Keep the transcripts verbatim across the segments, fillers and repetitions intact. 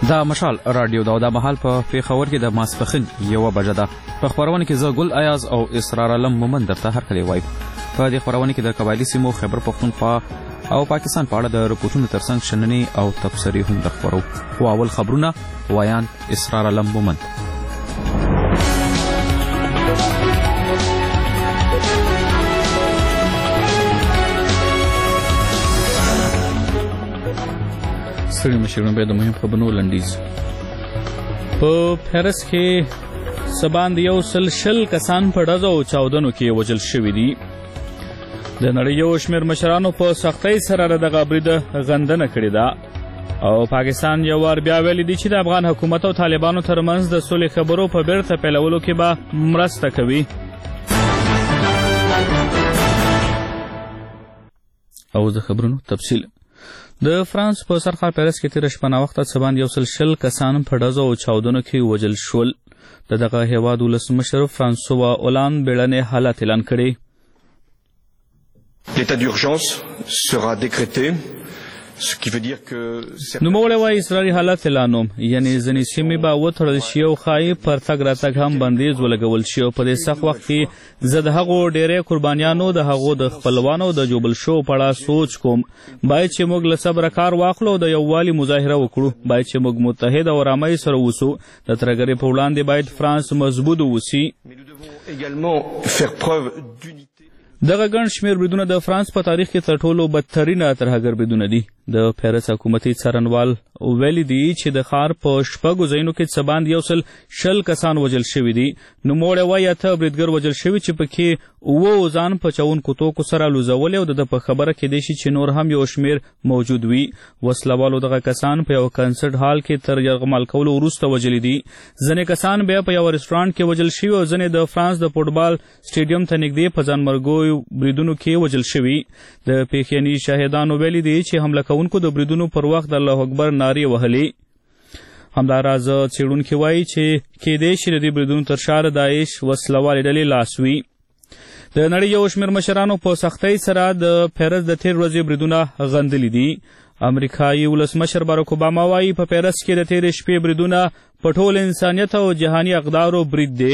دا مشال رادیو دا د مهال په پیښور کې د ماسپښین یوه بجه ده. په خپرونه کې زه ګل ایاز او اسرار علم مومن درته هرکلی وایم. په دې خپرونه کې د قبایلي سیمو خیبر پښتونخوا او پاکستان په اړه د رپورټونو ترڅنګ شننې او تبصرې هم درخپرو. خو اول خبرونه وایان اسرار علم مومن. ستړي مشرونه بیا د مهم خبرونو لنډیز. په پیرس کې څه باندې یو سل شل کسان په ډزو او چاودنو کې وژل شوي دي. د نړۍ یو شمېر مشرانو په سختۍ سره د دغه برید غندنه کړې ده او پاکستان یو وار بیا ویلي دي چې د افغان حکومت او طالبانو ترمنځ د سولې خبرو په بیرته پیلولو کې به مرسته کوي. او د خبرونو تفصیل. د فرانس په سرخار پیرس کې تېره شپه ناوخته څه باندې یو سل شل کسان په ډزو او چاودنو کې وژل شول. د دغه هېواد ولسمشر فرانسوا اولاند بیړنی حالت اعلان کړی. L'état d'urgence sera décrété, ce qui veut dire que... نوموړی وایي اضطراري حالت اعلانوم، یعنې ځینې سیمې به وتړل شي او ښایي پر تګ راتګ هم بندیز ولګول شي. او په دې سخت وخت کې زه د هغو ډېری قربانیانو د هغو د خپلوانو د جوبل شو په اړه سوچ کوم. باید چې موږ له صبره کار واخلو او د یووالي مظاهره وکړو. باید چې موږ متحد او ارامۍ سره اوسو. د ترهګرۍ په وړاندې باید فرانس مضبوط واوسي. دغه ګڼ شمېر بریدونه د فرانس په تاریخ کې تر ټولو بدترینه ترهګر بریدونه دي. د پیرس حکومتي څارنوال ویلي دي چې د ښار په شپږو ځایونو کې څه باندې یو سل شل کسان وژل شوي دي. نوموړی وایي اته بریدګر وژل شوي چې پکې اووه ځان پچونکو توکو سره لوځولې او د ده په خبره کېدی شي چې نور هم یو شمېر موجود وي. وسلوالو دغه کسان په یو کنسرټ هال کې تر یرغمال کولو وروسته وژلي دي. ځینې کسان بیا په یو رسټورانټ کې وژل شوي او ځینې د فرانس د فوټبال سټیډیم ته نږدې په ځانمرګیو بریدونو کې وژل شوي. د پیښیني شاهدانو ویلي دي چې حمله کوونکو د بریدونو پر وخت د الله اکبر نارې وهلې. همداراز څېړونکي وایي چې کېدی شي د دې بریدونو تر شا د داعش وسلوالې ډلې لاس وي. د نړۍ یو شمېر مشرانو په سختۍ سره د پیرس د تېر ورځې بریدونه غندلي دي. امریکایي ولسمشر باراک اوباما وایي په پیرس کې د تېرې شپې بریدونه په ټول انسانیت او جهاني اقدارو برید دی.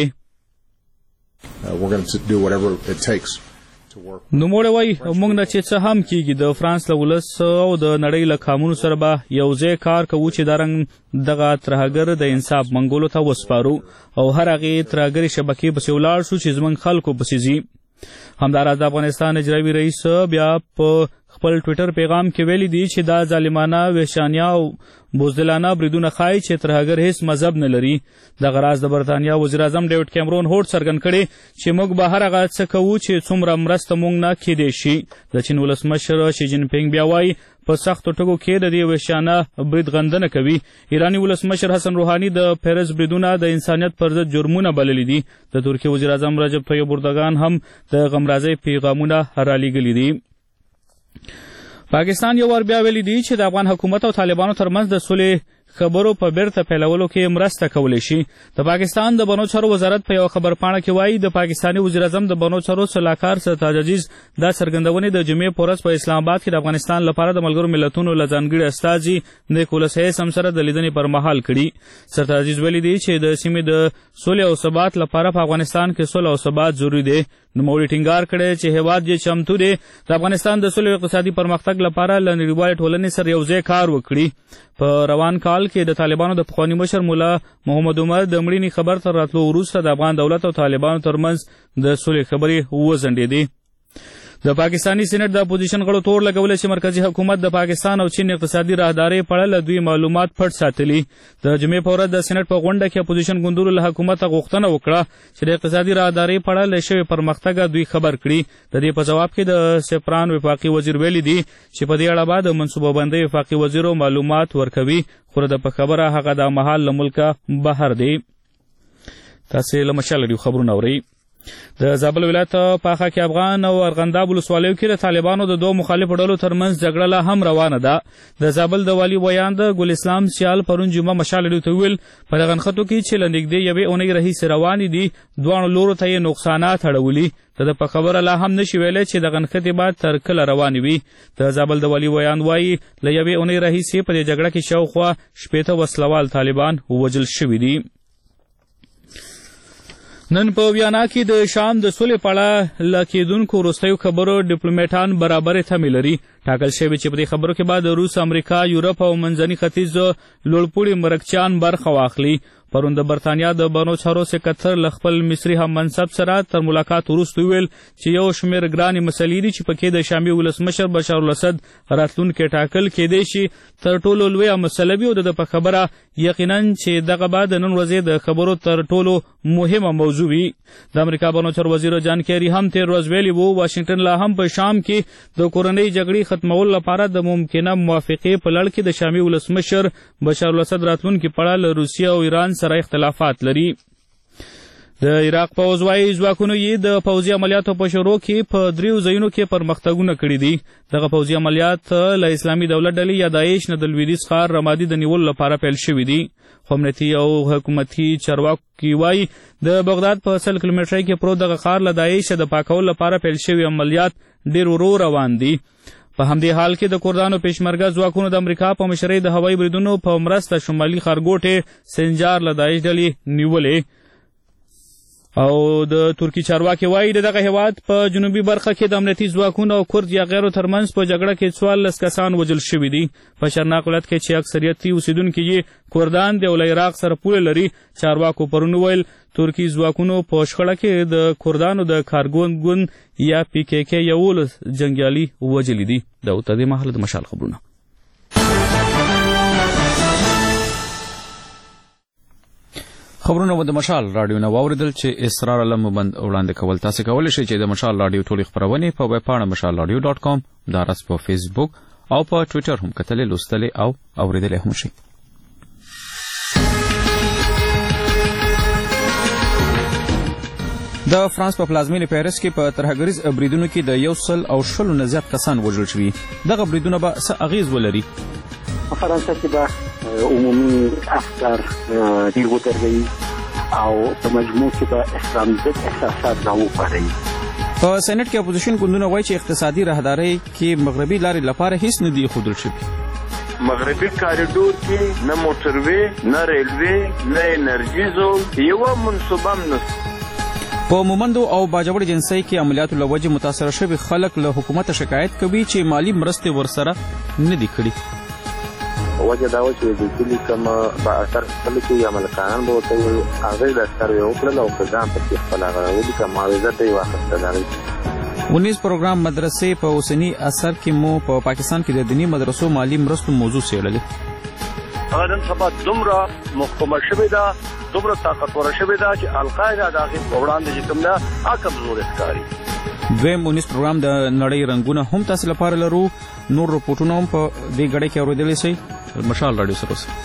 نوموړی وایي موږ نه چې څه هم کیږي د فرانس له ولس او د نړۍ له قامونو سره به یو ځای کار کوو چې دا رنګ دغه ترهګر د انصاف منګولو ته وسپارو او هر هغې ترهګرې شبکې پسې ولاړ شو چې زموږ خلکو پسې ځي. همداراز د افغانستان اجرایي رئیس بیا په خپل ټویټر پیغام کې ویلي دي چې دا ظالمانه وحشانیه او بزدلانه بریدونه ښایي چې ترهګر هیڅ مذهب نه لري. دغه راز د برطانیا وزیر اعظم ډیوډ کیمرون هوډ څرګند کړی چې موږ به هر هغه څه کوو چې څومره مرسته موږ نه کیدی شي. د چین ولسمشر شي جین پینګ بیا وایي په سختو ټکو کې د دې وحشیانه برید غندنه کوي. ایراني ولسمشر حسن روحاني د پیرس بریدونه د انسانیت پر ضد جرمونه بللي دي. د ترکیې وزیر اعظم رجب طیب اردوغان هم د غمرازۍ پیغامونه رالیږلي دي. پاکستان یو وار بیا ویلي دي چې د افغان حکومت او طالبانو ترمنځ د سولې خبرو په بیرته پیلولو کې مرسته کولی شي. د پاکستان د بنو چارو وزارت په یوه خبرپاڼه کې وایي د پاکستاني وزیر اعظم د بنو چارو سلاکار سرتاج عزیز دا څرګندونې د جمعې په ورځ په اسلام آباد کې د افغانستان لپاره د ملګرو ملتونو له ځانګړي استازي نیکولس هیسم سره د لیدنې پر مهال کړي. سرتاج عزیز ویلي دي چې د سیمې د سولې او ثبات لپاره په افغانستان کې صلح او ثبات ضروري دی. نوموړي ټینګار کړی چې هېواد یې چمتو دی د افغانستان د سولې او اقتصادي پرمختګ لپاره له نړیوالې ټولنې سره یو ځای کار وکړي. په روان کال کې د طالبانو د پخواني مشر مولا محمد عمر د مړینې خبر تر راتلو وروسته د افغان دولت او طالبانو ترمنځ د سولې خبرې وځنډېدې. د پاکستاني سینټ د اپوزیشن غړو تور لګولی چې مرکزي حکومت د پاکستان او چین اقتصادي راهدارۍ په اړه له دوی معلومات پټ ساتلي. د جمعې په ورځ د سینټ په غونډه کې اپوزیشن ګوندونو له حکومته غوښتنه وکړه چې د اقتصادي راهدارۍ په اړه له شوي پرمختګه دوی خبر کړي. د دې په جواب کې د سپران وفاقي وزیر ویلي دي چې په دې اړه به د منصوبه بندۍ وفاقي وزیرو معلومات ورکوي، خو د په خبره هغه د مهال له ملکه بهر دی. تاسې له مشال راډیو خبرونه اورئ. د زابل ولایت په خاک افغان او ارغنداب ولسوالیو کې د طالبانو د دوه مخالفو ډلو ترمنځ جګړه لا هم روانه ده. د زابل د والي ویان د ګل اسلام سیال پرون جمعه مشال ډیو ته ویل په دغه نښتو کې چې له نږدې یوې اونۍ راهیسې روانې دي دواړو لورو ته یې نقصانات اړولي. د په خبره لا هم نشي ویلی چې دغه نښتې به تر کله روانې وي. د زابل د والي ویان وایي له یوې اونۍ راهیسې په دې جګړه کې شاوخوا شپېته وسلوال طالبان ووژل شوي دي. نن په ویانا کې د شام د سولې په اړه له کېدونکو وروستیو خبرو ډیپلوماټان برابرې تمې لري. ټاکل شوي چې په دې خبرو کې به د روس، امریکا، یورپ او منځني ختیځ لوړپوړي مرکچیان برخه واخلي. پرون د برطانیا د بانو چارو سکرتر له خپل مصري هم منصب سره تر ملاقات وروسته وویل چې یو شمېر ګرانې مسلې دي چې پکې د شامي ولسمشر بشار الاسد راتلونکی ټاکل کېدی شي تر ټولو لویه مسله وي او د په خبره یقینا چې دغه به د نن ورځې د خبرو تر ټولو مهمه موضوع وي. د امریکا بانو چارو وزیر جان کیری هم تېر ورځ ویلي وو واشنګټن لا هم په شام کې د کورنۍ جګړې ختمولو لپاره د ممکنه موافقې په لړ کې د شامي ولسمشر بشار الاسد راتلونکي په اړه له روسیې او ایران سره اختلافات لري. د عراق پوځ وایي ځواکونو یې د پوځي عملیاتو په شروع کې په دریو ځایونو کې پرمختګونه کړي دي. دغه پوځي عملیات له اسلامي دولت ډلې یا داعش نه د لویدیځ ښار رمادي د نیولو لپاره پیل شوي دي. خو امنیتي او حکومتي چارواکي وایي د بغداد په سل کیلومترۍ کې پروت دغه ښار له داعش د پاکولو لپاره پیل شوي عملیات ډېر ورو روان دي. په همدې حال کې د کردانو پېشمرګه ځواکونو د امریکا په مشرۍ د هوایي بریدونو په مرسته شمالي ښارګوټې سنجار له داعش ډلې نیولې. او د ترکي چارواکي وایي د دغه هېواد په جنوبي برخه کې د امنیتي ځواکونو او کرد یا غیرو ترمنځ په جګړه کې څوارلس کسان وژل شوي دي. په شرناق ولایت کې چې اکثریتي اوسېدونکي یې کردان دي او له عراق سره پوله لري، چارواکو پرون وویل ترکي ځواکونو په شخړه کې د کردانو د کارګون ګوند یا پی کې کې یولس جنګیالي وژلي دي. دا تر دې مهاله د مشال خبرونه. خبرونه و د مشال راډیو نه واوریدل چې اسرار علم بند وړاندې کول. تاسو کولی شئ چې د مشال راډیو ټولې خپرونې په ویب پاڼه مشال راډیو ډاټ کام، داراس په فیسبوک او په ټویټر هم کتلې، لوستلې او اوریدلې هم شئ. د فرانس په پلازمینې پیرس کې په ترهګریز بریدونو کې د یو سل او شلو نه زیات کسان وژل شوي. دغه بریدونه به څه اغیز ولري؟ په فرانسه کې به عمومي افکار ډېر ودروي او په مجموع کې به اسلام ضد احساسات راوپاروي. په سینټ کې اپوزیشن ګوندونه وایي چې اقتصادي راهدارۍ کې مغربي لارې لپاره هیڅ نه دي ښودل شوي. مغربي کاریډور کې نه موټروي، نه ریلوي، نه انرژي زون، یوه منصوبه هم نشته. په مومندو او باجوړ جنسۍ کې عملیاتو له وجې متاثره شوي خلک له حکومته شکایت کوي چې مالي مرستې ورسره نه دي کړي. وجه دا و چې د کلي کومه با اثر خلکو یا ملکانان به ورته وایي هغوی د اثر یې وکړل او په ځان پسې خپل هغه ولیکه معاوضه ته یې واخیسته. د هغوی ونیز پروګرام مدرسې په اوسني اثر کې مو په پا پاکستان کې د دیني مدرسو مالي مرستو موضوع څېړلې. هغه نن سبا دومره محکومه شوې ده، دومره طاقتوره شوې ده چې القاعده د هغې په وړاندې چې کوم ده هغه کمزورې ښکاري. دویم ونیز پروګرام د نړۍ رنګونه هم تاسو لپاره لرو. نور رپورټونه هم په دې غړې کې اورېدلی شئ. مشال راډیو سره اوسئ.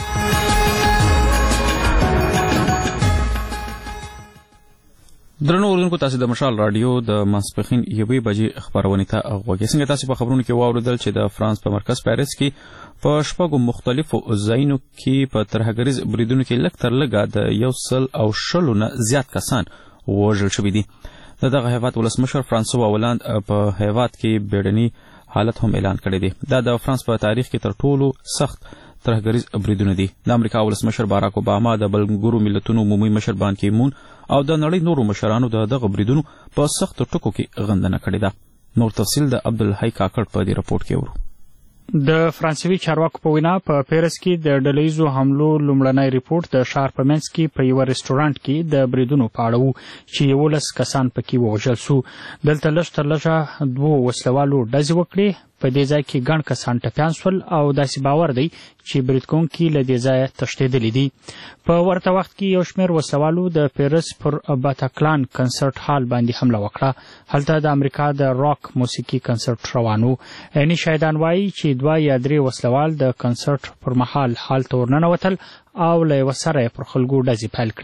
درنو اوریدونکو، تاسو د مشال راډیو د ماسپښین یوې بجې خپرونې ته غوږ یاست. څنګه تاسو په خبرونو کې واورېدل چې د فرانس په مرکز پیرس کې په شپږو مختلفو ځایونو کې په ترهګریز بریدونو کې لږ تر لږه د یو سل او شلو نه زیات کسان وژل شوي دي. د دغه هیواد ولسمشر فرانسوا هولند په هیواد کې بیړني حالت هم اعلان کړی دی. دا د فرانس په تاریخ کې تر ټولو سخت ترهګریز بریدونه دي. د امریکا ولسمشر باراک اوباما د ملګرو ملتونو عمومي مشر بان کی مون او د نړۍ نورو مشرانو د دغه بریدونو په سختو ټکو کې غندنه کړې ده. نور تفصیل د عبدالحی کاکړ په دې رپورټ کې ورو. د فرانسوي چارواکو په وینا په پیرس کې د ډلهیزو حملو لومړنی ریپورټ د ښار په منځ کې په یوه رسټورانټ کې د بریدونو په اړه و چې یولس کسان پکې ووژل سو. دلته لږ تر لږه دوو وسلوالو ډزې وکړې. په دې ځای کې ګڼ کسان ټپیان سول او داسې باور دی چې بریدکوونکي له دې ځایه تښتېدلي دي. په ورته وخت کې یو شمېر وسلوالو د پیرس پر باتاکلان کنسرټ هال باندې حمله وکړه. هلته د امریکا د راک موسیقي کنسرټ روان و. عیني شاهدان وایي چې دوه یا درې وسلوال د کنسرټ پر مهال هال ته ورننوتل او له یوه سره یې پر خلکو ډزې پیل کړې.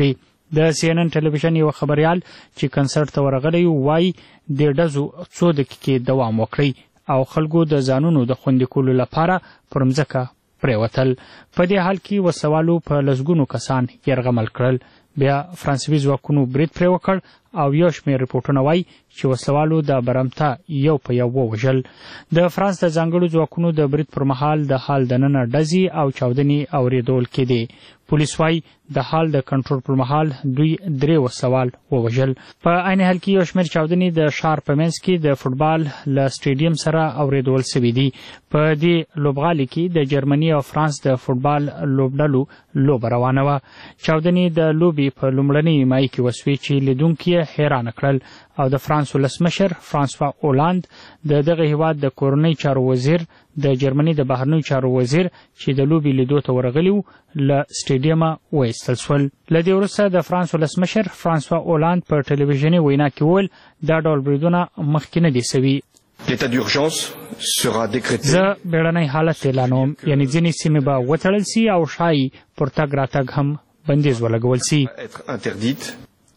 د سی ان ان ټلویزیون یو خبريال چې کنسرت ته ورغلی وای د ډزو څو دقیقې دوام وکړي او خلکو د ځانونو د خوندي کولو لپاره پر مځکه پریوتل. په دې حال کې وسوالو په لسګونو کسان یرغمل کړل. بیا فرانسوي ځواکونو برید پرې وکړ او یو شمېر رپورټونه وایي چې وسوالو د برمته یو په یو ووژل. د فرانس د ځانګړو ځواکونو د برید پر مهال د حال دننه ډزې او چاودنې اورېدل کېدې. پولیس وایي د حال د کنټرول پر مهال دوی درې وسوال ووژل. په عین حال کې یو شمېر چاودنې د ښار په منځ کې د فوټبال له سټیډیم سره اورېدل سوي دي. په دې لوبغالي کې د جرمني او فرانس د فوټبال لوبډلو لوبه روانه وه. چاودنې د لوبې په لومړنۍ نیمایي کې وسوې چې لیدونکي حیرانه کړل او د فرانس ولسمشر فرانسوا اولاند د دغه هیواد د کورنۍ چارو وزیر د جرمني د بهرنیو چارو وزیر چې د لوبې لیدو ته ورغلي وو له سټیډیمه وایستل سول. له دې وروسته د فرانس ولسمشر فرانسوا اولاند په ټلویزیوني وینا کې وویل دا ډول بریدونه مخکې نه دي سوي. L'état d'urgence sera décrété. زه بیړنی حالت اعلانوم، یعنی ځینې سیمې به وتړل سي او ښایي پر تګ راتګ هم بندیز ولګول سي.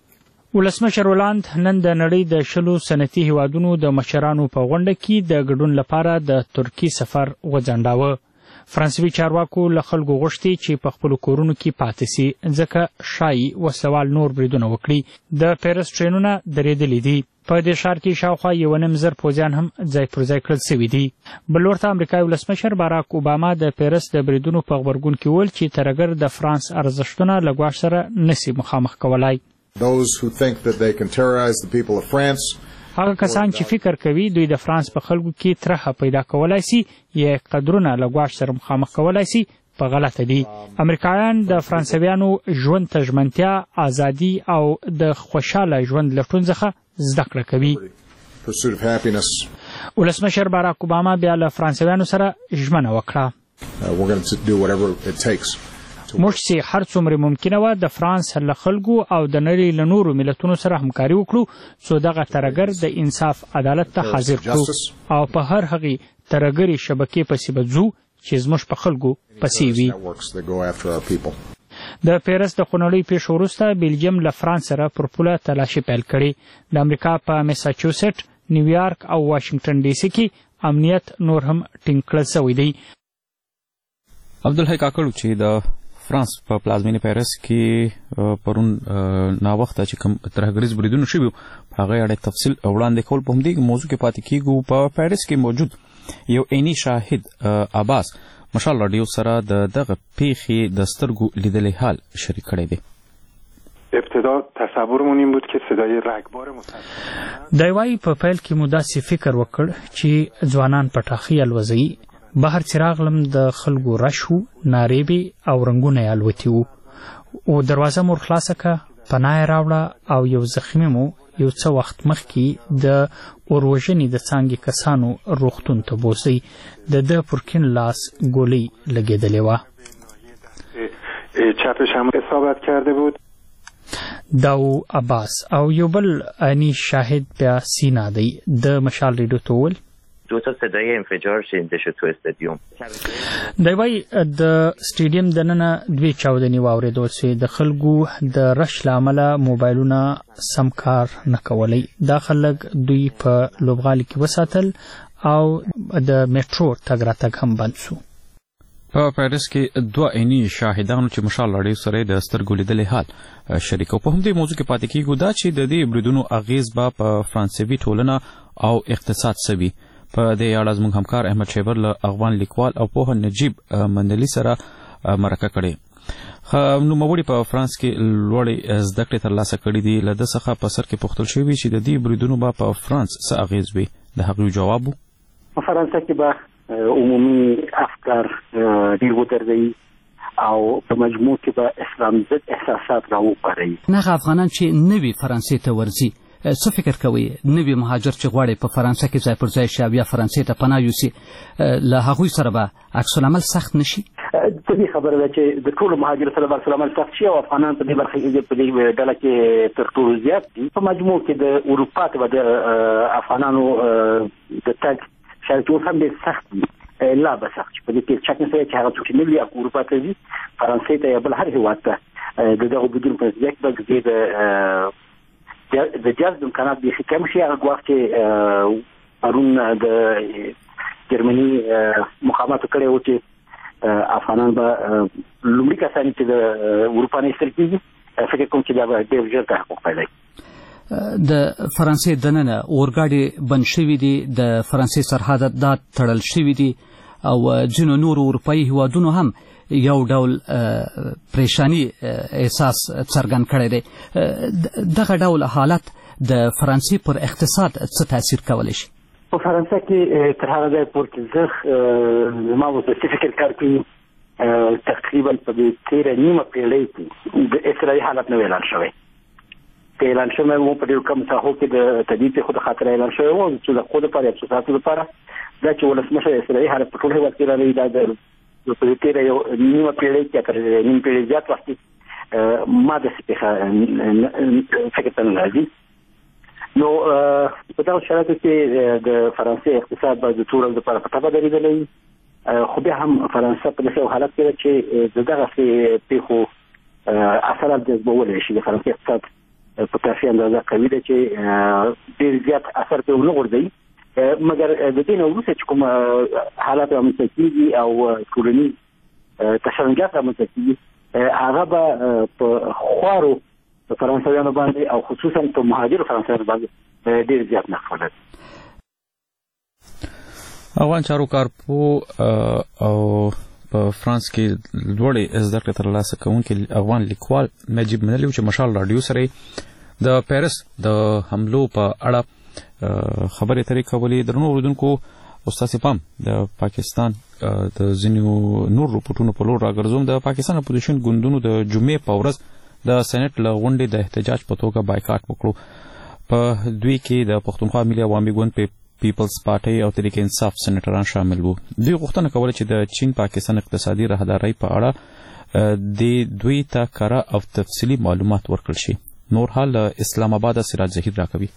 ولسمشر اولاند نن د نړۍ د شلو صنعتي هیوادونو د مشرانو په غونډه کې د ګډون لپاره د ترکیې سفر وځنډاوه. فرانسوي چارواکو له خلکو غوښتي چې په خپلو کورونو کې پاتې سي ځکه ښایي وسوال نور بریدونه وکړي. د پیرس ټرینونه درېدلي دي. په دې ښار کې شاوخوا یو نیم زر پوځیان هم ځای پر ځای کړل سوي دي. بل لورته امریکایي ولسمشر باراک اوباما د پیرس د بریدونو په غبرګون کې وویل چې ترهګر د فرانس ارزښتونه له ګواښ سره نسي مخامخ کولای. Those who think that they can terrorize the people of France. هغه کسان چې فکر کوي دوی د فرانس په خلکو کې ترخه پیدا کولای سي یا قدرونه له ګواښ سره مخامخ کولای سي په غلطه دي. امریکایان د فرانسویانو ژوند ته ژمنتیا، ازادي او د خوشاله ژوند لټون څخه زده کړه کوي. ولسمشر باراک اوباما بیا له فرانسویانو سره ژمنه وکړه. موږ چې هر څومره ممکنه وه د فرانس له خلکو او د نړۍ له نورو ملتونو سره همکاري وکړو څو دغه ترهګر د انصاف عدالت ته حاضر کړو او په هر هغې ترهګرې شبکې پسې به ځو چې زموږ په خلکو پسې وي. د پیرس د خونړۍ پیښو وروسته بلجیم له فرانس سره پر پوله تلاشي پیل کړې. د امریکا په میساچوسیټ، نیویارک او واشنګټن ډي سي کې امنیت نور هم ټینګ کړل سوی دی. عبدالحی کاکړو چې د فرانس په پلازمینې پیرس کې پرون ناوخته چې کوم ترهګریز بریدونه شوي په هغې اړه تفصیل وړاندې کول په همدې موضوع کې پاتې کېږو. په پیرس کې موجود یو عیني شاهد عباس مشال راډیو سره د دغه پیښې د سترګو لیدلی حال شریک کړی دی. ابتدا تصورمون این بود که صدای رگبار مسلح دی وایي په پیل کې مو داسې فکر وکړ چې ځوانان پټاخي الوځوي. بهر چې راغلم د خلکو رش وو، نارې به او رنګونه یې الوتي وو. او دروازه مو خلاصه کړه، پناه یې راوړه او یو زخمي مو یو څه وخت مخکې د اوروژنې د څانګې کسانو روغتون ته بوځئ. د ده پر کیڼ لاس ګولۍ لګېدلې وه. چپش هم اصابت کرده بود. داو عباس او یو بل عیني شاهد بیا سینا دی د مشال ریډیو ته وویل دو تا صدای انفجار شنیده شد تو استادیوم. دی وایي د سټیډیم دننه دوې چاودنې واورېدل سوې. د خلکو د رش له امله موبایلونه سم کار نه کولی. دا خلک دوی په لوبغالي کې وساتل او د میټرو تګ راتګ هم بند سو. په پیرس کې دوه عیني شاهدانو چې مشال راډیو سره د سترګو لیدلی حال شریک او په همدې موضوع کې پاتې کېږو دا چې د دې بریدونو اغیز به په فرانسوي ټولنه او اقتصاد څه وي. په دې اړه زموږ همکار احمد شیبر له افغان لیکوال او پوهه نجیب مندلي سره مرکه کړې. نوموړي په فرانس کې لوړې زده کړې ترلاسه کړې دي. له ده څخه په سر کې پوښتل شوي چې د دې بریدونو به په فرانس څه اغیز وي. د هغوی جواب و په فرانسه کې به عمومي افکار ډېر ودرځوي او په مجموع کې به اسلام ضد احساسات راوپاروي. هغه افغانان چې نوي فرانسې ته ورځي څه فکر کوي؟ نوي مهاجر چې غواړي په فرانسه کې ځای پر ځای شي او بیا فرانسې ته پناه یوسي، له هغوی سره به عکس العمل سخت نه شي؟ طبیعي خبره ده چې د ټولو مهاجرو سره به عکس العمل سخت شي او افغانان په دې برخه کې په دې ډله کې تر ټولو زیات دي. په مجموع کې د اروپا ته به د افغانانو د تګ شرایط اوس هم ډېر سخت دي. لا به سخت شي. په دې کې شک نشته چې هغه څوک چې نه وي اروپا ته ځي، فرانسې ته یا بل هر هېواد ته د دغه بدون په نتیجه کې به د جذب امکانات بیخي کم شي. هغه وخت چې پرون د جرمني مقاماتو کړی و چې افغانان به لومړي کسان چې د اروپا نه ایستل کېږي، فکر کوم چې دا به ډېر ژر تحقق پیدا کړي. د فرانسې دننه اورګاډي بند شوي دي، د فرانسې سرحدات تړل شوي دي او ځینو نورو اروپایي هیوادونو هم یو ډول پریشانی احساس څرګند کړی دی. دغه ډول حالت د فرانسې پر اقتصاد څه تاثیر کولی شي؟ په فرانسه کې تر هغه ځایه پورې چې زه زما وروستي فکر کار کوي تقریبا په دې تېره نیمه پېړۍ کې د اضطراري حالت نه اعلان شوی. که اعلان شوی و په ډېرو کمو ساحو کې د طبیعي پېښو د خاطره اعلان شوی و چې د خو دپاره یا خصوصاتو لپاره دا چې ولسمشر اضطراري حالت په ټول هېواد کې راغلی دا د په دې تېره یو نیمه پېړۍ کې تر نیمه پېړۍ زیات وخت کې ما داسې پېښه فکر ته نه راځي. نو په دغه شرایطو کې د فرانسې اقتصاد به د څو ورځو لپاره په ټپه درېدلی، خو بیا هم فرانسه په داسې یو حالت کې ده چې د دغسې پېښو اثرات جذبولی شي. د فرانسې اقتصاد په کافي اندازه قوي ده چې ډېر زیات اثر پرې ونه غورځوي، مګر د دې نه وروسته چې کوم حالات رامنځته کېږي او ټولنیز تشنجات رامنځته کېږي هغه به په خوارو فرانسویانو باندې او خصوصا په مهاجرو فرانسویانو باندې ډېر زیات نقص ولري. افغان چارواکو او په فرانس کې لوړې زده کړې ترلاسه کوونکي افغان لیکوال نجیب منلي چې مشال راډیو سره د پیرس د حملو په اړه خبرې اترې کولې. درنو اوریدونکو استاد پام د پاکستان د ځینو نور رپورټونو په لور راګرځوم. د پاکستان اپوزیشن ګوندونو د جمعې په ورځ د سېنات له غونډې د احتجاج په توګه بایکاټ وکړو. په دوی کې د پښتونخوا ملي عوامي ګوند پیپلز پارټي او تحریک انصاف سېنیټران شامل وو. دوی غوښتنه کوله چې د چین پاکستان اقتصادي راهدارۍ په اړه د دوی ته کره او تفصیلي معلومات ورکړل شي. نور حال اسلام آباد سراج ظهیر راکوي.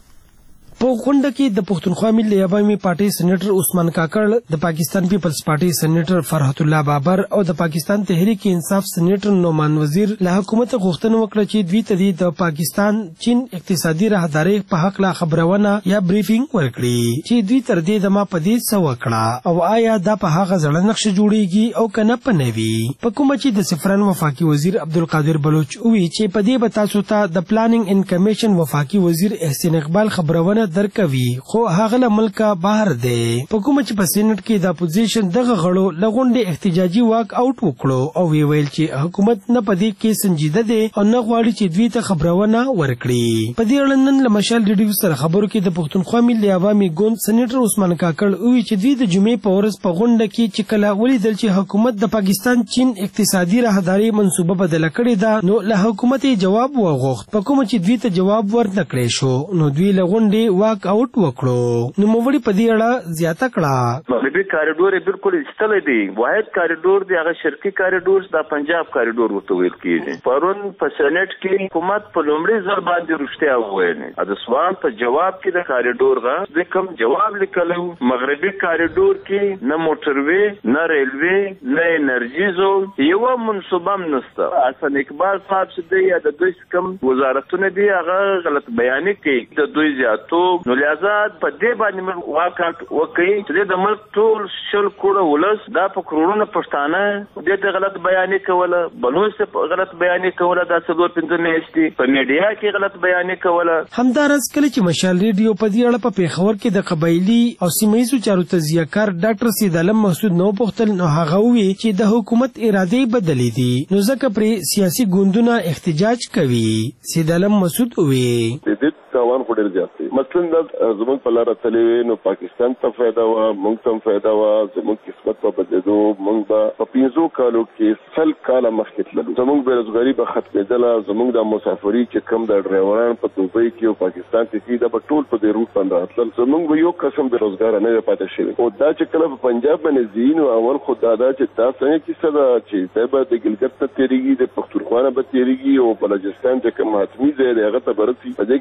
په غونډه کې د پښتونخوا ملي عوامي پارټي سېنیټر عثمان کاکړ، د پاکستان پیپلز پارټي سېنیټر فرحت الله بابر او د پاکستان تحریک انصاف سېنیټر نعمان وزیر له حکومت غوښتنه وکړه چې دوی ته د پاکستان چین اقتصادي راهدارۍ په حق لا خبرونه یا بریفینګ ورکړي چې دوی تر دې دمه په دې څه وکړه او آیا دا په هغه ځړ نقشه جوړیږي او کنه په نوي. په کومه چې د سفران وفاقي وزیر عبدالقادر بلوچ وی چې په دې به تاسو ته د پلانینګ ان کمیشن وفاقي وزیر احسان اقبال خبرونه درکوي، خو هغه له ملکه بهر دی. په کومه چې په سېنات کې د اپوزیشن دغه غړو له غونډې احتجاجي واک آوټ وکړو او وی ویل چې حکومت نه په دې کې سنجیده دی او نه غواړي چې دوی ته خبرونه ورکړي. په دې اړه نن له مشال ریډیو سره خبرو کې د پښتونخوا ملي عوامي ګوند سېنیټر عثمان کاکړ وی چې دوی د جمعې په ورځ په غونډه کې چې کله ولیدل چې حکومت د پاکستان چین اقتصادي راهدارۍ منصوبه بدله کړې ده نو له حکومت جواب وغوښت. په کومه چې دوی ته جواب ورنکړی شو نو دوی له غونډې واک آوټ وکړو. نو موږ په دې اړه زیاته کړه مغربي کاریډور بالکل استل دی، واحد کاریډور دی، هغه شرقي کاریډور د پنجاب کاریډور ورته ویل کیږي. پرون په سېنات کې حکومت په لومړي ځل باندې رښتیا وویل. د سوال په جواب کې د کاریډور غا د کوم جواب لیکلو مغربي کاریډور کې نه موټروي نه ریلوي نه انرژي زون یو منصوبه هم نشته. حسن اقبال صاحب چې دی د دوی کوم وزارتونه دی هغه غلط بیان کوي د دوی زیاتو، نو لہذا په دې باندې واکاټ وکړي چې د ملک ټول شل کوړه ولس دا په کروڑونو پښتانه دې ته غلط بیانې کوله، بلوچ غلط بیانې کوله، دا څلور پنځه میاشتې په میډیا کې غلط بیانې کوله. همدارس کله چې مشال ریډیو په دې اړه په پیښور کې د قبایلی او سیمایي چارو تجزیه‌کار ډاکټر سید عالم محسود نو پوښتل نو هغه وی چې د حکومت اراده بدلې دي نو ځکه پر سیاسي ګوندونه احتجاج کوي. سید عالم محسود وی تاوان خو ډېر زیات دی، مثلا زموږ په لاره تللی نو پاکستان ته فایده وه، موږ ته هم فایده وه، زموږ قسمت به بدلېدو، موږ به په پنځو کالو کې سل کاله مخکې تللو، زموږ بېروزګاري به ختمېدله، زموږ د مسافري چې کوم د ډرایوران په دوبۍ کې او پاکستان کې دي دا به ټول په دې روټ باندې راتلل، زموږ به یو قسم بېروزګاره نه وی پاتې شوی. خو دا چې کله په پنجاب باندې ځي نو اول خو دا ده چې دا څنګه کیسه ده چې دی به د ګلګت نه تېرېږي، د پښتونخوا نه به تېرېږي او بلوچستان چې کوم حتمي ځای دی هغه ته به رسي. په دې کې به نه د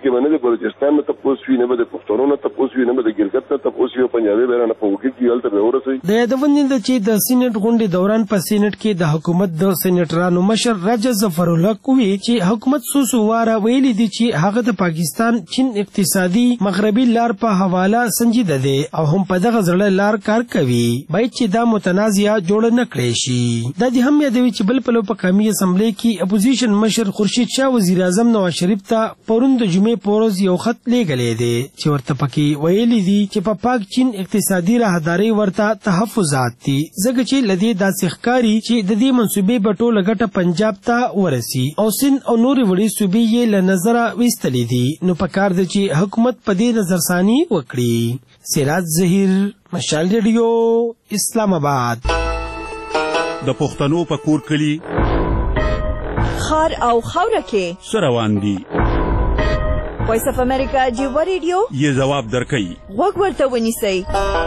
بلوچستان نه تاسو وی نه به پښتون نه تاسو وی نه به ګرګت نه تاسو وی پنجابي بیرانه په وګړي کې الته به ورسي. د یادونه چې د سینټ غونډې دوران په سینټ کې د حکومت د سینټرانو مشر راجا ظفر الله کوي چې حکومت سو سو واره ویلي دي چې هغه د پاکستان چین اقتصادي مغربي لار په حواله سنجیده دي او هم په دغه ځړه لار کار کوي باید چې دا متنازعه جوړ نه کړي شي. د دې هم یادوي چې بل په لو په قومي اسمبلی کې اپوزیشن مشر خورشید شاه وزیر اعظم نواز شریف ته پرون د جمعې پورز یو خط لیږلی دی چې ورته پکې ویلي دي چې په پاک چین اقتصادي راهداري ورته تحفظات دي ځکه چې لدی داسې ښکاري چې د دې منصوبې په ټوله ګټه پنجاب ته ورسي او سند او نورې وړې صوبې یې له نظره ویستلې دي نو پکار دی چې حکومت په دې نظرثاني وکړي. سراج ظهیر مشال ریډیو اسلام آباد. د پښتنو په کور کلی خار او خوره کې سروان دي. وایس اف امریکا جیو ریډیو یې جواب درکړي وګ ورته ونیسئ.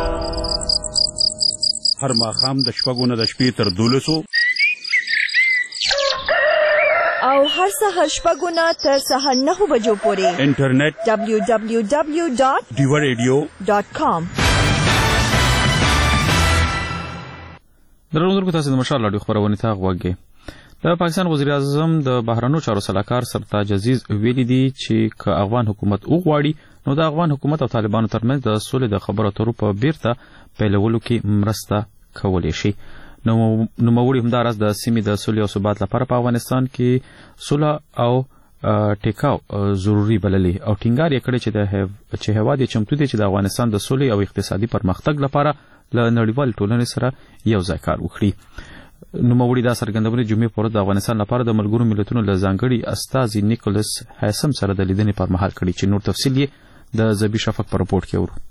هر ماښام د شپږو نه د شپې تر دولسو او هر سهار شپږو نه تر سهار نهو بجو پورې انټرنیټ دبلیو دبلیو دبلیو ډاټ ډیو ریډیو ډاټ کام. درنو تاسو د مشال راډیو خبرونه ته غوږی. د پاکستان وزیر اعظم د بهرنیو چارو سلاکار سرتاج عزیز ویلي دي چې که افغان حکومت وغواړي نو د افغان حکومت او طالبانو ترمنځ د سولې د خبرو اترو په بیرته پیلولو کې مرسته کولی شي. نو نوموړي همداراز د سیمې د سولې او ثبات لپاره په افغانستان کې سوله او ټیکاو ضروري بللي او ټینګار یې کړی چې د چې هیواد یې چمتو دی چې د افغانستان د سولې او اقتصادي پرمختګ لپاره له نړیوال ټولنې سره یو ځای کار وکړي. نوموړي دا څرګندونه جمعې په ورځ د افغانستان لپاره د ملګرو ملتونو له ځانګړي استازي نیکولس هیسم سره د لیدنې پر مهال کړي چې نور تفصیل یې د زبی شفق په رپورټ کې ورو.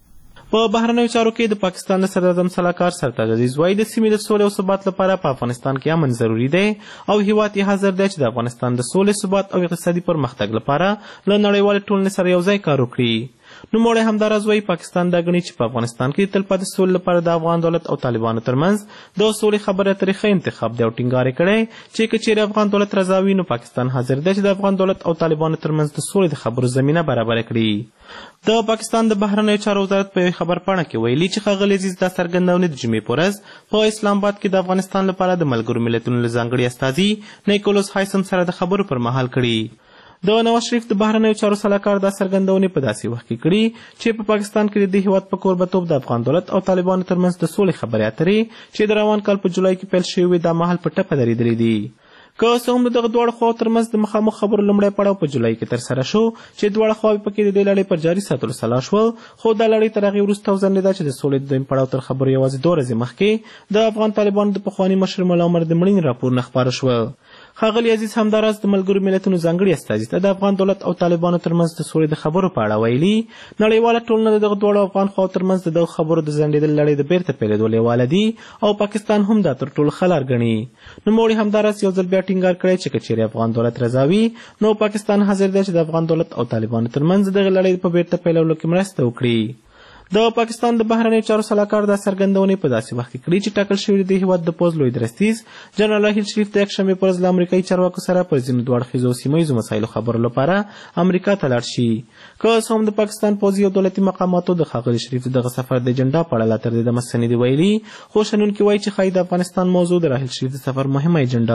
په بهرنیو چارو کې د پاکستان د صدر اعظم سلاکار سرتاج عزیز وايي د سیمې د سولې او ثبات لپاره په افغانستان کې امن ضروری دی او هیواد یې حاضر دی چې د افغانستان د سولې ثبات او اقتصادي پرمختګ لپاره له نړیوالې ټولنې سره یو ځای کار وکړي. نوموړی همداراز وايي پاکستان دا ګڼي چې په افغانستان کې د تلپاتې سولې لپاره د افغان دولت او طالبانو ترمنځ د سولې خبرې اترې ښه انتخاب دی او ټینګار یې کړی چې که چیرې افغان دولت رضا وي نو پاکستان حاضر دی چې د افغان دولت او طالبانو ترمنځ د سولې د خبرو زمینه برابره کړي. د پاکستان د بهرنیو چارو وزارت په یوې خبرپاڼه کې ویلي چې ښاغلي عزیز دا څرګندونې د جمعې په ورځ په اسلام آباد کې د افغانستان لپاره د ملګرو ملتونو له ځانګړي استازي نیکولس هایسم سره د خبرو پر مهال کړي. د نواز شریف د بهرنیو چارو سلاکار دا څرګندونې په داسې وخت کې کړي چې په پاکستان کې د دې هیواد په کوربتوب د افغان دولت او طالبانو ترمنځ د سولې خبرې اترې چې د روان کال په جولای کې پیل شوې وې دا مهال په ټپه درېدلې دي. که څه هم د دغه دواړو خواو ترمنځ د مخامخ خبرو لومړی پړاو په جولای کې ترسره شو چې دواړه خواوې پکې د دې لړۍ پر جاري ساتلو سلا شول خو دا لړۍ تر هغې وروسته وځنډېده چې د سولې د دویم پړاو تر خبرو یوازې دوه ورځې مخکې د افغان طالبانو د پخواني مشر ملا عمر د مړینې راپورونه خپاره شوه. ښاغلي عزیز همداراز د ملګرو ملتونو ځانګړي استازي ته د افغان دولت او طالبانو ترمنځ د سولې د خبرو په اړه ویلي نړیواله ټولنه د دغه دواړو افغان خواو ترمنځ د دغو خبرو د ځنډېدلې لړۍ د بیرته پیلېدو لیواله دي او پاکستان هم دا تر ټولو ښه لار ګڼي. نوموړي همداراز یو ځل بیا ټینګار کړی چې که چیرې افغان دولت رضا وي نو پاکستان حاضر دی چې د افغان دولت او طالبانو ترمنځ دغه لړۍ په بیرته پیلولو کې مرسته وکړي. د پاکستان د بهرنیو چارو سلاکار دا څرګندونې په داسې وخت کې کړي چې ټاکل شوي د هیواد د پوځ لوی درستیز جنرال راحیل شریف د یکشنبې په ورځ له امریکایي چارواکو سره پر ځینو دوه اړخیزو او سیمه ییزو مسایلو خبرو لپاره امریکا ته لاړ شي. که څه هم د پاکستان پوځي او دولتي مقاماتو د ښاغلي شریف دغه سفر د اجنډا په اړه لا تر دې دمه څه نه دي ویلي خو شنونکي وایي چې ښایي د افغانستان موضوع د راحیل شریف د سفر مهمه اجنډا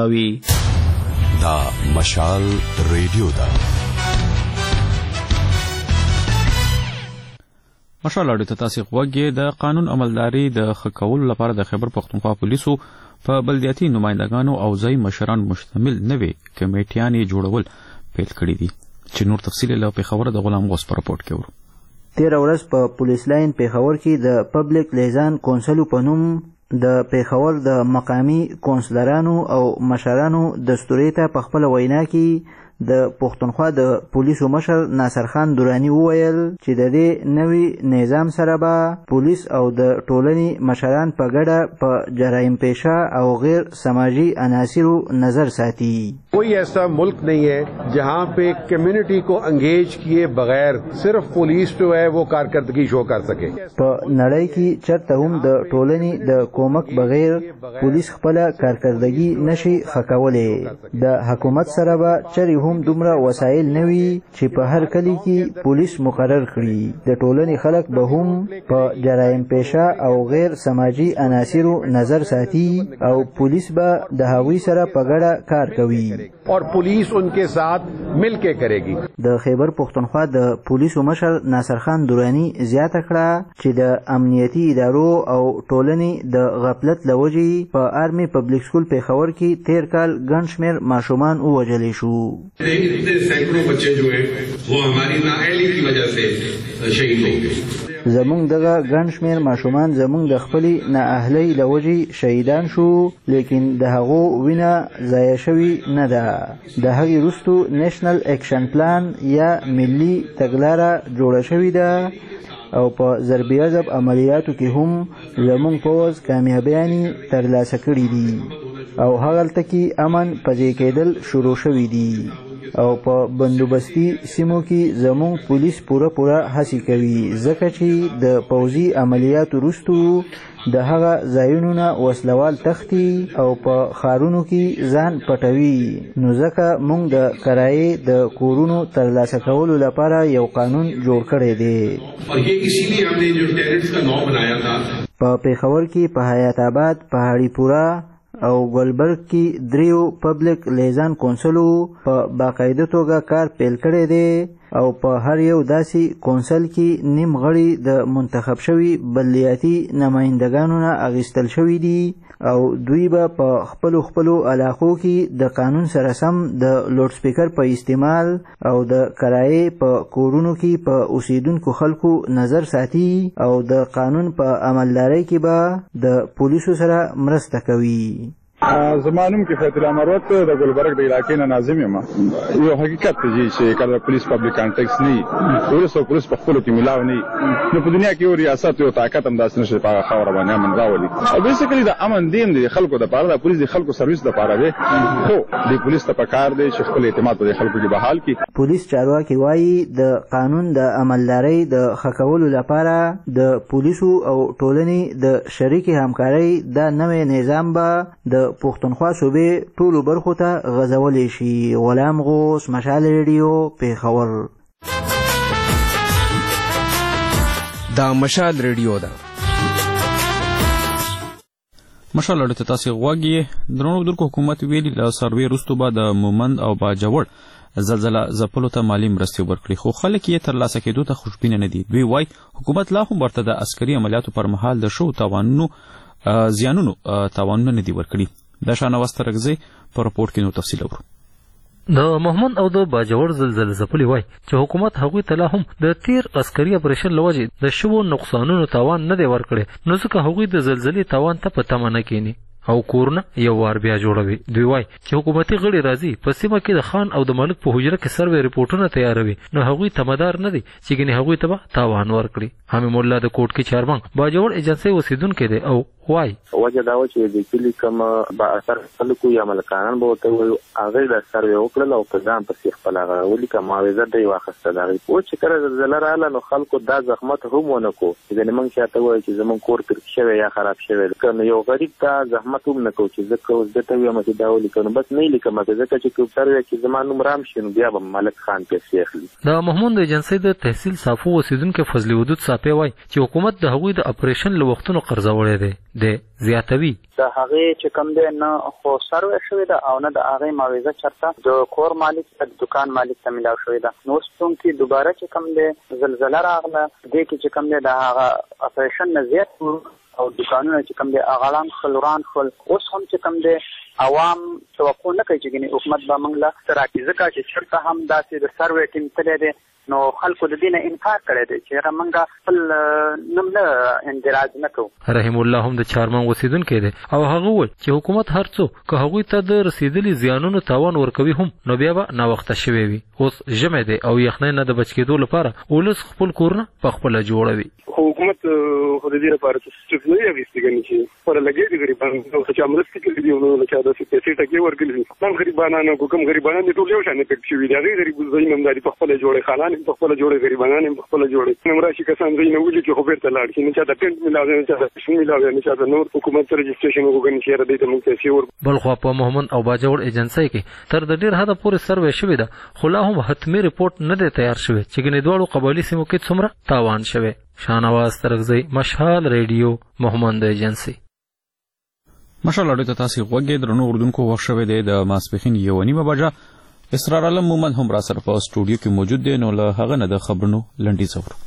وي. دا مشال ریډیو ده. مشال راډیو ته تاسې غوږ د قانون عملداري د ښه کولو لپاره د خیبر پښتونخوا پولیسو په بلدیاتي نمایندګانو او ځایي مشرانو مشتمل نوې کمیټیانې جوړول پیل کړي دي چې نور تفصیل له پېښوره د غلام غوث په رپورټ کې ورو. تېره ورځ په پولیس لاین پېښور کې د پبلک لیزان کونسلو په نوم د پېښور د مقامي کونسلرانو او مشرانو دستورې ته په خپله وینا کې د پښتونخوا د پولیسو مشر ناصر خان درانی وویل چې د دې نوي نظام سره به پولیس او د ټولنې مشران په ګډه په جرایم پیشه او غیر سماجی عناصرو نظر ساتي. کوئی ایسا ملک نہیں ہے جہاں پہ کمیونٹی کو انگیج کیے بغیر صرف پولیس جو ہے وہ کارکردگی شو کر سکے. په نړۍ کې چرته هم د ټولنې د کومک بغیر پولیس خپله کارکردگی نشي ښه کولی. د حکومت سره به چرې هم دومره وسایل نه وي چې په هر کلي کې پولیس مقرر کړي. د ټولنې خلک به هم په جرایم پیشه او غیر سماجی عناصرو نظر ساتي او پولیس به د هغوی سره په ګډه کار کوي اور police उनके साथ मिलके करेगी. د خیبر پختونخوا د پولیسو مشر ناصر خان دورانی زیاته کړه چې د امنیتي ادارو او ټولنې د غفلت لوجې په آرمی پبلک سکول پیښور کې تیر کال ګڼ شمېر ماشومان ووژلی شو. زمونږ دغه ګڼ شمېر ماشومان زمونږ د خپلې نااهلۍ له وجې شهیدان شو، لیکن د هغو وینه ضایع شوي نه ده. د هغې وروستو نیشنل اکشن پلان یا ملي تګلاره جوړه شوې ده او په ضربي عضب عملیاتو کې هم زمونږ پوځ کامیابیانې ترلاسه کړي دي او هغلته کې امن پځې کېدل شروع شوي دي او په بندوبستي سیمو کې زمونږ پولیس پوره پوره هڅې کوي ځکه چې د پوځي عملیاتو وروستو د هغه ځایونو نه وسلوال تښتي او په ښارونو کې ځان پټوي. نو ځکه موږ د کرایې د کورونو ترلاسه کولو لپاره یو قانون جوړ کړی دی. په پیښور کې په حیات آباد، پهاړي پوره او ګلبرګ کې دریو پبلک لیزان کونسلو په باقاعده توګه کار پیل کړی دی او په هر یو داسې کونسل کې نیم غړي د منتخب شوي بلدیاتي نمایندګانو نه اخیستل شوي دي او دوی به په خپلو خپلو علاقو کې د قانون سره سم د لوډ سپیکر په استعمال او د کرایې په کورونو کې په اوسیدونکو خلکو نظر ساتي او د قانون په عملدارۍ کې به د پولیسو سره مرسته کوي. زمانم کې فیض الله مروت د ګلبرګ د علاقې نه ناظم یم. یو حقیقت دی چې کله پولیس پبلک کانټیکس نه پولیس او پولیس په خپل کې ملاو نه نو په دنیا کې یو ریاست یو طاقت هم داسې نشي په خاور باندې امن راولي. او بیسیکلی د امن دیم دی خلکو د پاره د پولیس د خلکو سرویس د پاره دی خو د پولیس ته پکار دی چې خپل اعتماد په خلکو کې بحال کړي. پولیس چارواکي وایي د قانون د عملدارۍ د ښه کولو لپاره د پولیسو او ټولنې د شریکې همکارۍ دا نوی نظام به د پښتونخوا صوبې ټولو برخو ته غځولی شي. غلام غوث، مشال ریډیو، پیښور. دا مشال ریډیو ده. مشال اړه ته تاسې غوږ یې. درنو اورېدونکو، حکومت ویلي له سروې وروسته به د مومند او باجوړ زلزله ځپلو ته مالي مرستې ورکړي، خو خلک یې ترلاسه کېدو ته خوشبینه نه دي. دوی وایي حکومت لا هم ورته د عسکري عملیاتو پر مهال د شوو تاوانونو زیانونو تاوانونه نه دي ورکړي. د شانوسته رګزی په راپورټ کې نو تفصیل اورو. د محمد او د باجوړ زلزلې ځپلي وایي چې حکومت هغوی ته لا هم د تیر عسکري اپریشن له وجې د شوو نقصانونو تاوان نه دی ورکړی، نو ځکه هغوی د زلزلې تاوان ته په تمه نه کینی او کورونه یو وار بیا جوړوي. دوی وایي چې حکومتي غړي راځي په سیمه کې د خان او د ملک په حجره کې سروې ریپورټونه تیاروي، نو هغوی تمدار نه دي چې ګنې هغوی ته به تاوان ورکړي. حمیم الله د کوټ کې چاربنګ باجوړ ایجنسۍ اوسیدونکی دی او وای وجه دا و چې د کلي کوم با اثر خلکو یا ملکانان به ورته وایي هغه د سروې وکړل او په ځان پسې خپل هغه ولیکه معاوضه دی واخیسته. د هغې اوس چې کله زلزله راغله نو خلکو دا زحمت هم ونه کړو چې ګنې موږ چاته ووایو چې زموږ کور ترک شوی یا خراب شوی که نو یو غریب ته زحمت هم نه کوو چې ځکه اوس ده ته ویم چې دا ولیکه نو بس نه یې لیکم ځکه چې کوم سروې کې زما نوم رام شي نو بیا به ملک خان پیسې اخلي. د محمود ایجنسۍ د تحصیل صافو اوسیدونکی فضلي ودود صافی وایي چې حکومت د هغوی د اپریشن له وختونو قرضولی دی دی زیاتوي. د هغې چې کوم دی نه خو سروې شوې ده او نه د هغې معاوضه چېرته د کور مالک ته د دکان مالک ته میلاو شوې ده. نو اوس چونکې دوباره چې کوم دی زلزله راغله دې کې چې کوم دی د هغه اپریشن نه زیات او دکانونه چې کوم دی هغه ړنګ شول وران شول. اوس هم چې کوم دی عوام توقع نه کوي چې ګنې حکومت به موږ له څه راکړي ځکه چې چېرته هم داسې د سروې ټیم تللی دی نو خلکو د دې نه انکار کړی دی چې یاره موږ خپل نوم نه اندراج نه کوو. رحیم الله هم د چارمنګ اوسیدونکی دی او هغه وویل چې حکومت هر څو که هغوی ته د رسېدلي زیانونو تاوان ورکوي هم نو بیا به ناوخته شوی وي. اوس ژمی دی او یخنۍ نه د بچ کېدو لپاره ولس خپل کورونه په خپله جوړوي. حکومت خو د دې لپاره چې نه یې وستګنی چې پر لګي دي غریبانو چې امرستي کې دی نو چې دا څه پیسې ټکي ورګلې نن غریبانو کوم غریبانو د ټول یو شان پکې شوی دی غریب زینم داري په خپل جوړه خانان په خپل جوړه غریبانو په خپل جوړه نو راشي کسان زینه ولي چې خو بیرته لاړ شي نه چې دا ټنټ ملاوي نه چې دا شنو ملاوي نه چې دا نور حکومت رجسټریشن وګڼي چې را دې ته موږ څه ور بل خو په محمد او باجوړ ایجنسی کې تر د ډیر حد پورې سروې شوې ده خو لا هم حتمي ریپورت نه دی تیار شوی چې ګنې دوړو قبایلی سیمو کې څومره تاوان شوی. شانواز ترغزی مشال ریډیو محمد ایجنسی. مشال اړه ته تاسو غوږی درنو اردوونکو وخت شوی دی د ماسپخین یو نیمه بجه اسرار علم مومن هم را سره په سټوډیو کې موجود دی نو له هغه نه د خبرونو لنډی څور.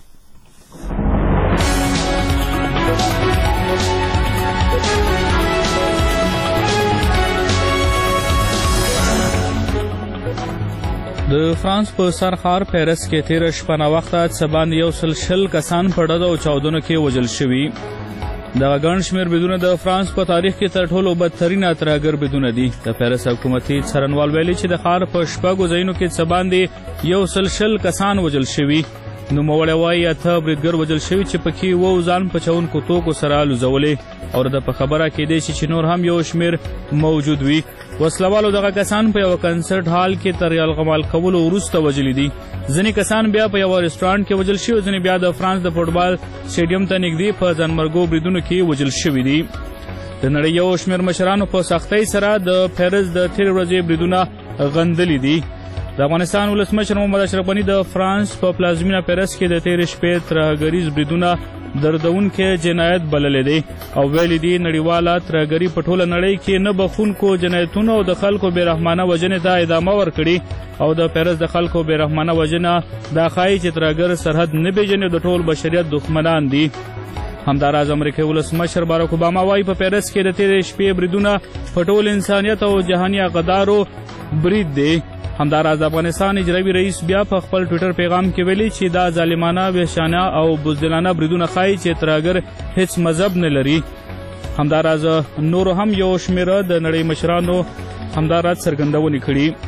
د فرانس په سرخار پیرس کې تیر شپه نا وخته سبان یو سل شل کسان په ډزو او چاودنو کې وژل شوي. دغه ګڼ شمېر بریدونه د فرانس په تاریخ کې تر ټولو بدترین ترهګر بریدونه دي. د پیرس حکومتي څارنوال ویلي چې د ښار په شپږو ځایونو کې څه باندې یو سل شل کسان وژل شوي. نوموړی وایي اته بریدګر وژل شوي چې پکې اووه ځان پچونکو توکو سره لوځولې او د په خبره کېدی شي چې نور هم یو شمېر موجود وي. وسلوالو دغه کسان په یو کنسرت هال کې تر یلغمال کولو وروسته وژلي دي. ځینې کسان بیا په یو رستورانټ کې وژل شوي، ځینې بیا د فرانس د فوټبال سټیډیم ته نږدې په ځانمرګو بریدونو کې وژل شوي دي. د نړۍ یو شمېر مشرانو په سختۍ سره د پیرس د تېرې ورځې بریدونه غندلي دي. د افغانستان ولسمشر محمد اشرف غني د فرانس په پلازمینه پیرس کې د تېرې شپې ترهګریز بریدونه دردونکي جنایت بللی دی او ویلي دي نړیواله ترهګري په ټوله نړۍ کې نه بخونکو جنایتونو او د خلکو بېرحمانه وژنې ته ادامه ورکړي او د پیرس د خلکو بېرحمانه وژنه دا ښایي چې ترهګر سرحد نه پېژني او د ټول بشریت دښمنان دي. همداراز امریکایي ولسمشر باراک اوباما وایي په پیرس کې د تېرې شپې بریدونه په ټول انسانیت او جهاني عقدارو برید دی. همداراز د افغانستان اجرایي رئیس بیا په خپل ټویټر پیغام کې ویلي چې دا ظالمانه وحشیانه او بزدلانه بریدونه ښایي چې ترهګر هیڅ مذهب نه لري. همداراز نورو هم یو شمېره د نړۍ مشرانو همداراز څرګندونې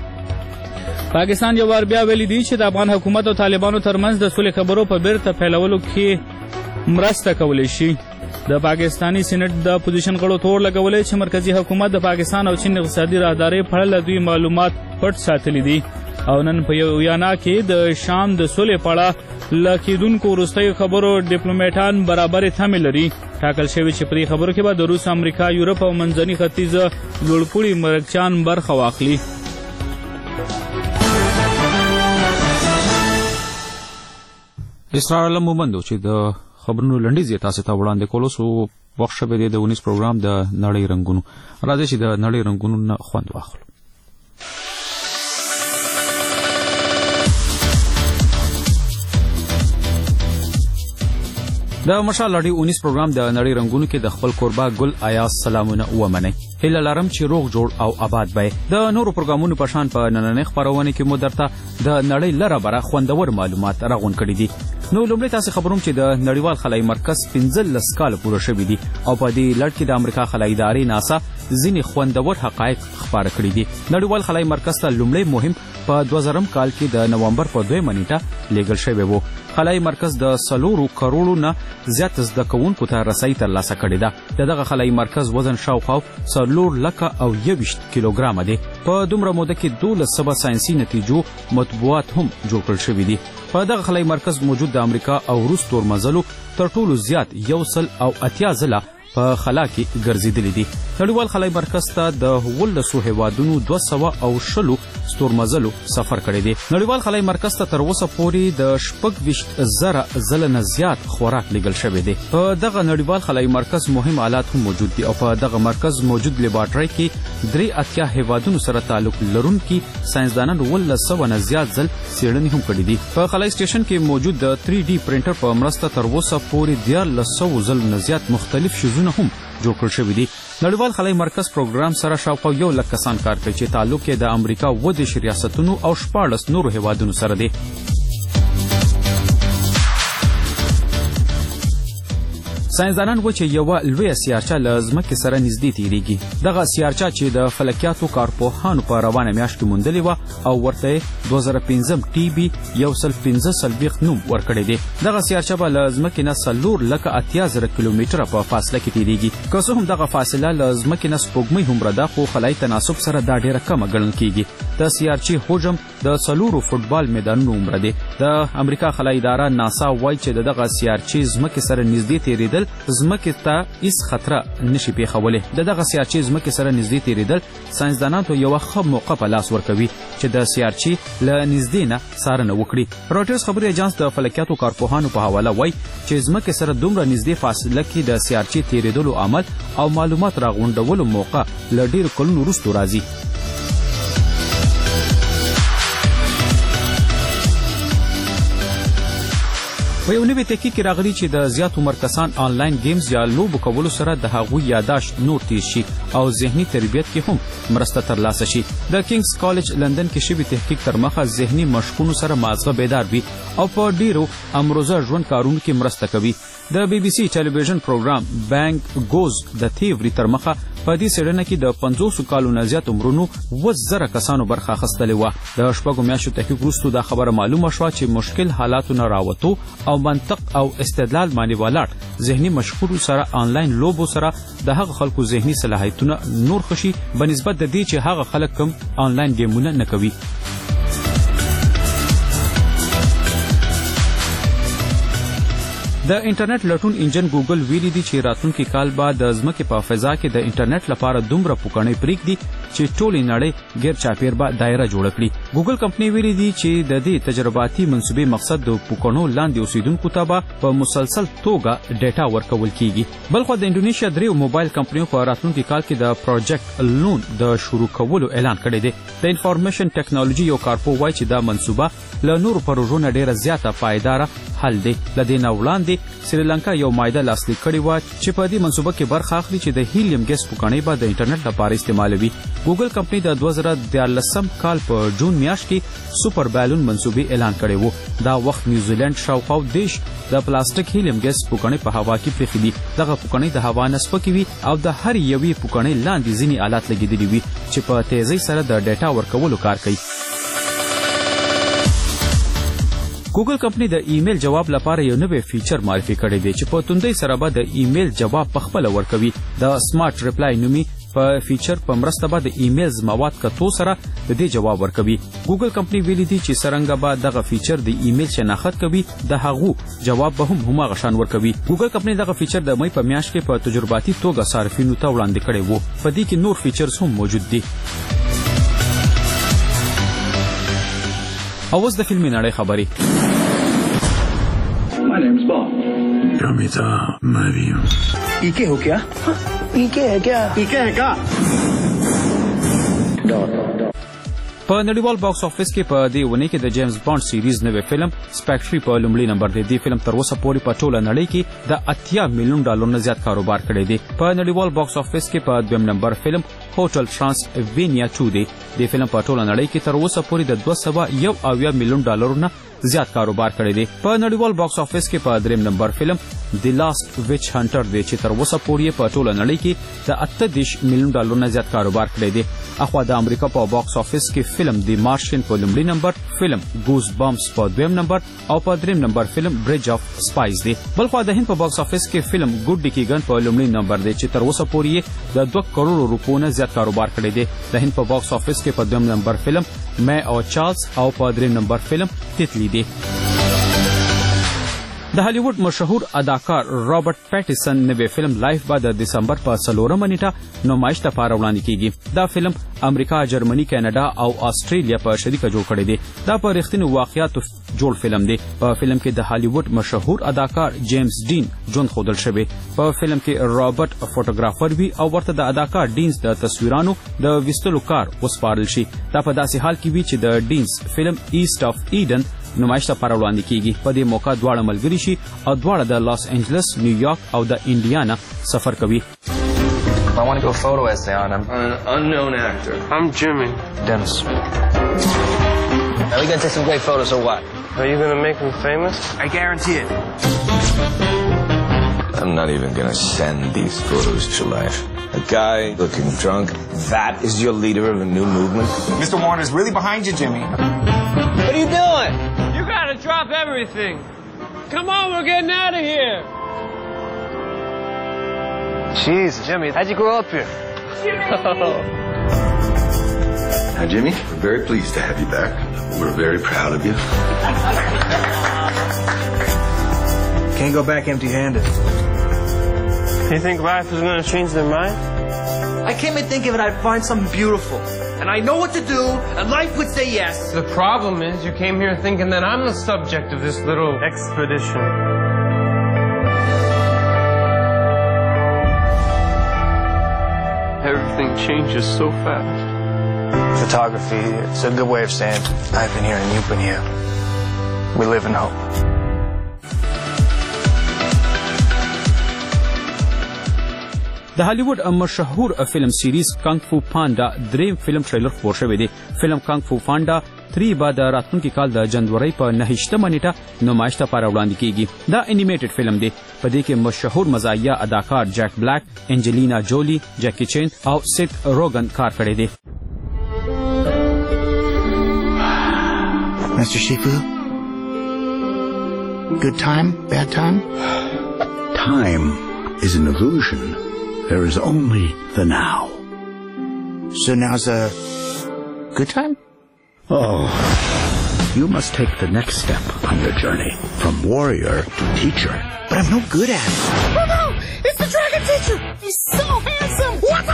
کړي. پاکستان یو وار بیا ویلي دي چې د افغان حکومت او طالبانو ترمنځ د سولې خبرو په بیرته پیلولو کې مرسته کولی شي. د پاکستانی سېنات د اپوزیشن غړو تور لګولې چې مرکزی حکومت د پاکستان او چین اقتصادي راهدارۍ په اړه دوی معلومات پټ ساتلي دي او نن په یو ویانا کې د شام د سولې په اړه له کېدونکو وروستیو خبرو ډیپلوماټان برابرې تمې لري. ټاکل شوي چې په دې خبرو کې به د روس، امریکا، یورپ او منځني ختیځ لوړپوړي مرکچیان برخه واخلي. اسرار علم مومند چې د خبرونو لنډیز یې تاسو ته وړاندې کولو سو وخت شوی دی د ونیس پروګرام د نړۍ رنګونو. راځئ چې د نړۍ رنګونو نه خوند واخلو. د مشال اډي ونیس پروګرام د نړۍ رنګونو کې د خپل قربا ګل آیاز سلامونه ومنئ. هیله لرم چې روغ جوړ او آباد به د نورو پروګرامونو په شان په نننۍ خپرونه کې مو درته د نړۍ لره بره خوندور معلومات راغون کړي دي. نو لومړی تاسو خبروم چې د نړیوال خلایي مرکز پنځلس کاله پوره شوي دي او په دې لړ کې د امریکا خلایي ادارې ناسا ځینې خوندور حقایق خپاره کړي دي. نړیوال خلایي مرکز ته لومړی مهم په دوه زرم کال کې د نومبر په دویمه نیټه لیږل شوی و. خلایي مرکز د څلورو کروړو نه زیات زده کوونکو ته رسۍ ترلاسه کړې ده. د دغه خلایي مرکز وزن شاوخوا څلور لکه او یویشت کیلوګرامه دی. په دومره موده کې دولس سوه ساینسي نتیجو مطبوعات هم جوړ کړل شوي دي. په دغه خلایي مرکز موجود د امریکا او روس تورمزلو تر ټولو زیات یو سل او اتیا ځله په خلا کې ګرځېدلي دي. نړیوال خلایي مرکز ته د اوولسو هیوادونو دوه سوه او شلو ستورمزلو سفر کړی دی. نړیوال خلایي مرکز ته تر اوسه پورې د شپږ ویشت زره ځله نه زیات خوراک لیږل شوی دی. په دغه نړیوال خلایي مرکز مهم آلات هم موجود دي او په دغه مرکز موجود لیبارټرۍ کې درې اتیا هیوادونو سره تعلق لرونکي ساینسدانانو اوولس سوه نه زیات ځل څېړنې هم کړي دي. په خلایي سټیشن کې موجود د تھری ډي پرنټر په مرسته تر اوسه پورې دیارلس سوو ځلو نه زیات مختلف شیزونه هم جوړ کړل شوي دي. نړیوال خلایي مرکز پروګرام سره شاوخوا یو لک کسان کار کوي چې تعلق یې د امریکا اووه دېرش ریاستونو او شپاړس نورو هیوادونو سره دی. ساينسدانان و چې یو لوی سیارچه لازمکه سره نږدې تیریږي دغه سیارچه چې د فلکیاتو کارپوهانو په روانه میاشت کې موندلې و او ورته دوه زره پنځم ټي بي یو سل پنځه څلوېښت نوم ورکړی دی دغه سیارچه به لازمکه نه څلور لکه اتیا زره کیلومتره په فاصله کې تیریږي که څه هم دغه فاصله لازمکه نه سپوږمۍ هومره ده خو خلای تناسب سره دا ډیره کمه ګڼل کیږي د سیارچې حجم د څلورو فوټبال میدانونو عمر دی د امریکا خلای اداره ناسا وایي چې دغه سیارچې ځمکې سره نږدې تیریدل ځمکې ته هیڅ خطر نشي پیښولی د دغه سیارچې ځمکې سره نږدې تیریدل ساینسدانانو ته یوه ښه موقع په لاس ورکوي چې د سیارچې له نږدې نه څارنه وکړي رویټرز خبري ایجانس د فلکیاتو کارپوهانو په حواله وایي چې ځمکې سره دومره نږدې فاصله کې د سیارچې تیریدلو عمل او معلومات راغونډولو موقع له ډېرو کلونو وروسته راځي په یو نوي تحقیق کې راغلي چې د زیات عمر کسان آنلاین گیمز یا لوبو کولو سره د هغوی یاداشت نور تیز شي او ذهني تربیت کې هم مرسته ترلاسه شي د کینګز کالج لندن کې شوي تحقیق تر مخه ذهني مشقونو سره مازغه بیدار وي او په ډیرو امروزه ژوند کارونو کې مرسته کوي د بي بي سي ټلویزیون پروګرام بینګ ګوز د تیوري تر مخه په دې څېړنه کې د پنځوس کالو نه زیات عمرونو اووه زره کسانو برخه اخیستلې وه د شپږو میاشتو تحقیق وروسته دا خبره معلومه شوه چې مشکل حالاتو نه راوتو او منطق او استدلال باندې ولاړ ذهني مشغولو سره آنلاین لوبو سره د هغه خلکو ذهني صلاحیتونه نور ښه شي بنسبت د دې چې هغه خلک کوم آنلاین ګیمونه نه کوي د انټرنیټ لټون انجن ګوګل ویلي دی چې راتلونکي کال به د ځمکې په فضا کې د انټرنیټ لپاره دومره پوکڼۍ پرېږدي چې ټولې نړۍ غیر چاپیر به دایره جوړه کړي ګوګل کمپنۍ ویلي دی چې د دې تجرباتي منصوبې مقصد د پوکڼو لاندې اوسیدونکو ته به په مسلسل توګه ډیټا ورکول کیږي بلخو د انډونیشیا دریو موبایل کمپنیو په راتلونکي کال کې د پروجیکټ لون د شروع کولو اعلان کړی دی د انفارمیشن ټیکنالوژي یو کارپو وایي چې دا منصوبه له نورو پروژو نه ډیره زیاته پایداره حل دی له دې نه وړاندې سریلانکا یو مایده لاسلیک کړې وه چې په دې منصوبه کې برخه اخلي چې د هیلیم ګیس پوکڼۍ به د انټرنیټ لپاره استعمالوي ګوګل کمپنۍ د دوه زره دیارلسم کال په جون میاشت کې سوپر بالون منصوبې اعلان کړی و دا وخت نیوزیلند شاوخوا دیش د پلاستیک هیلیم ګیس پوکڼۍ په هوا کې پرېښې دي دغه پوکڼۍ د هوا نه سپکې وي او د هر یوې پوکڼۍ لاندې ځینې آلات لګېدلي وي چې په تیزۍ سره د ډیټا ورکولو کار کوي ګوګل کمپنۍ د ایمیل جواب لپاره یو نوی فیچر معرفي کړی دی چې په توندۍ سره به د ایمیل جواب پخپله ورکوي د سمارټ ریپلای نومي په فیچر په مرسته به د ایمیلز مواد کتو سره د دې جواب ورکوي ګوګل کمپنۍ ویلي دي چې څرنګه به دغه فیچر د ایمیل شناخت کوي د هغو جواب به هم هماغه شان ورکوي ګوګل کمپنۍ دغه فیچر د مۍ په میاشت کې په تجرباتي توګه صارفینو ته وړاندې کړی و په دې کې نور فیچرز هم موجود دي او اوس د فلمي نړۍ خبرې My name's Bond. Kamita Mario. ¿Y qué हो क्या? ¿Y qué है क्या? ¿Y qué है क्या? په نړیوال باکس افیس کې په دې ونې کې د جیمز بانډ سیریز نوې فلم سپیکټري په لومړي نمبر دی دې فلم تر اوسه پورې په ټوله نړۍ کې د اتیا میلیون ډالر نه زیات کاروبار کړی دی په نړیوال باکس افیس کې په دویم نمبر فلم هوټل ترانسوینیا ټو دی دې فلم په ټوله نړۍ کې تر اوسه پورې د دوه سوه یو اویا میلیون ډالرو نه زیات کاروبار کړی دی په نړیوال باکس افیس کې په دریم نمبر فلم دی لاست ویچ هانټر دی چې تر اوسه پورې په ټوله نړۍ کې د اته دېرش میلیون ډالرو نه زیات کاروبار کړی دی اخوا د امریکا په باکس افیس کې فلم دی مارشین په لومړي نمبر فلم ګوز بامپس په دویم نمبر او په دریم نمبر فلم برج اف سپایس دی بلخوا د هند په باکس افیس کې فلم ګوډ ډیکیګن په لومړي نمبر دی چې تر اوسه پورې د دوه کروڑو روپو نه زیات کاروبار کړی دی د هند په باکس افیس کې په دویم نمبر فلم مې او چارلز او په دریم نمبر فلم تتلی دی د هالیوډ مشهور اداکار رابرټ پیټیسن نوې فلم لایف به د دسمبر په څلورمه نیټه نمایش لپاره وړاندې کیږي دا فلم امریکا جرمني کاناډا او استرالیا په شریکه جوړ کړی دی دا په رښتینو واقعیاتو جوړ فلم دی په فلم کې د هالیوډ مشهور اداکار جیمز ډین ژوند ښودل شوی په فلم کې رابرټ فوټوګرافر وي او ورته د اداکار ډینز د تصویرانو د ویستلو کار وسپارل شي دا په داسې حال کې وي چې د ډینز فلم ایست اف ایډن نمایش لپاره وړاندې کیږي په دې موقع دواړه ملګري شي او دواړه د لاس انجلس نیویارک او د انډیانا سفر کوي I want to do a photo essay on him. An unknown actor. I'm Jimmy. Dennis. Now we gotta take some great photos or what? Are you gonna make him famous? I guarantee it. I'm not even gonna send these photos to life. A guy looking drunk, that is your leader of a new movement? Mister Warner's really behind you, Jimmy. What are you doing? You gotta drop everything. Come on, we're getting out of here. Jeez, Jimmy, how'd you grow up here? Jimmy! Hi, Jimmy. We're very pleased to have you back. We're very proud of you. Can't go back empty-handed. You think life is gonna change their mind? I came in thinking that I'd find something beautiful. And I know what to do, and life would say yes. The problem is you came here thinking that I'm the subject of this little expedition. Everything changes so fast. Photography, it's a good way of saying I've been here and you've been here. We live in hope. د هالیوډ مشهور فلم سیریز کانګ فو پاندا دریم فلم ټریلر خپور شوی دی. فلم کانګ فو پاندا تری به د راتلونکي کال د جنوري په نهشتمه نیټه نمایش ته لپاره وړاندې کیږي. دا انیمیټډ فلم دی. په دې کې مشهور مزاحیه اداکار جک بلیک، انجلینا جولی، جکی چین او سیت روگن کار کړی دی. Mister Shifu? Good time? Bad time? Time is an illusion. There is only the now. So now's a good time? Oh. You must take the next step on your journey from warrior to teacher. But I'm no good at it. Oh no! It's the dragon teacher! He's so handsome! What?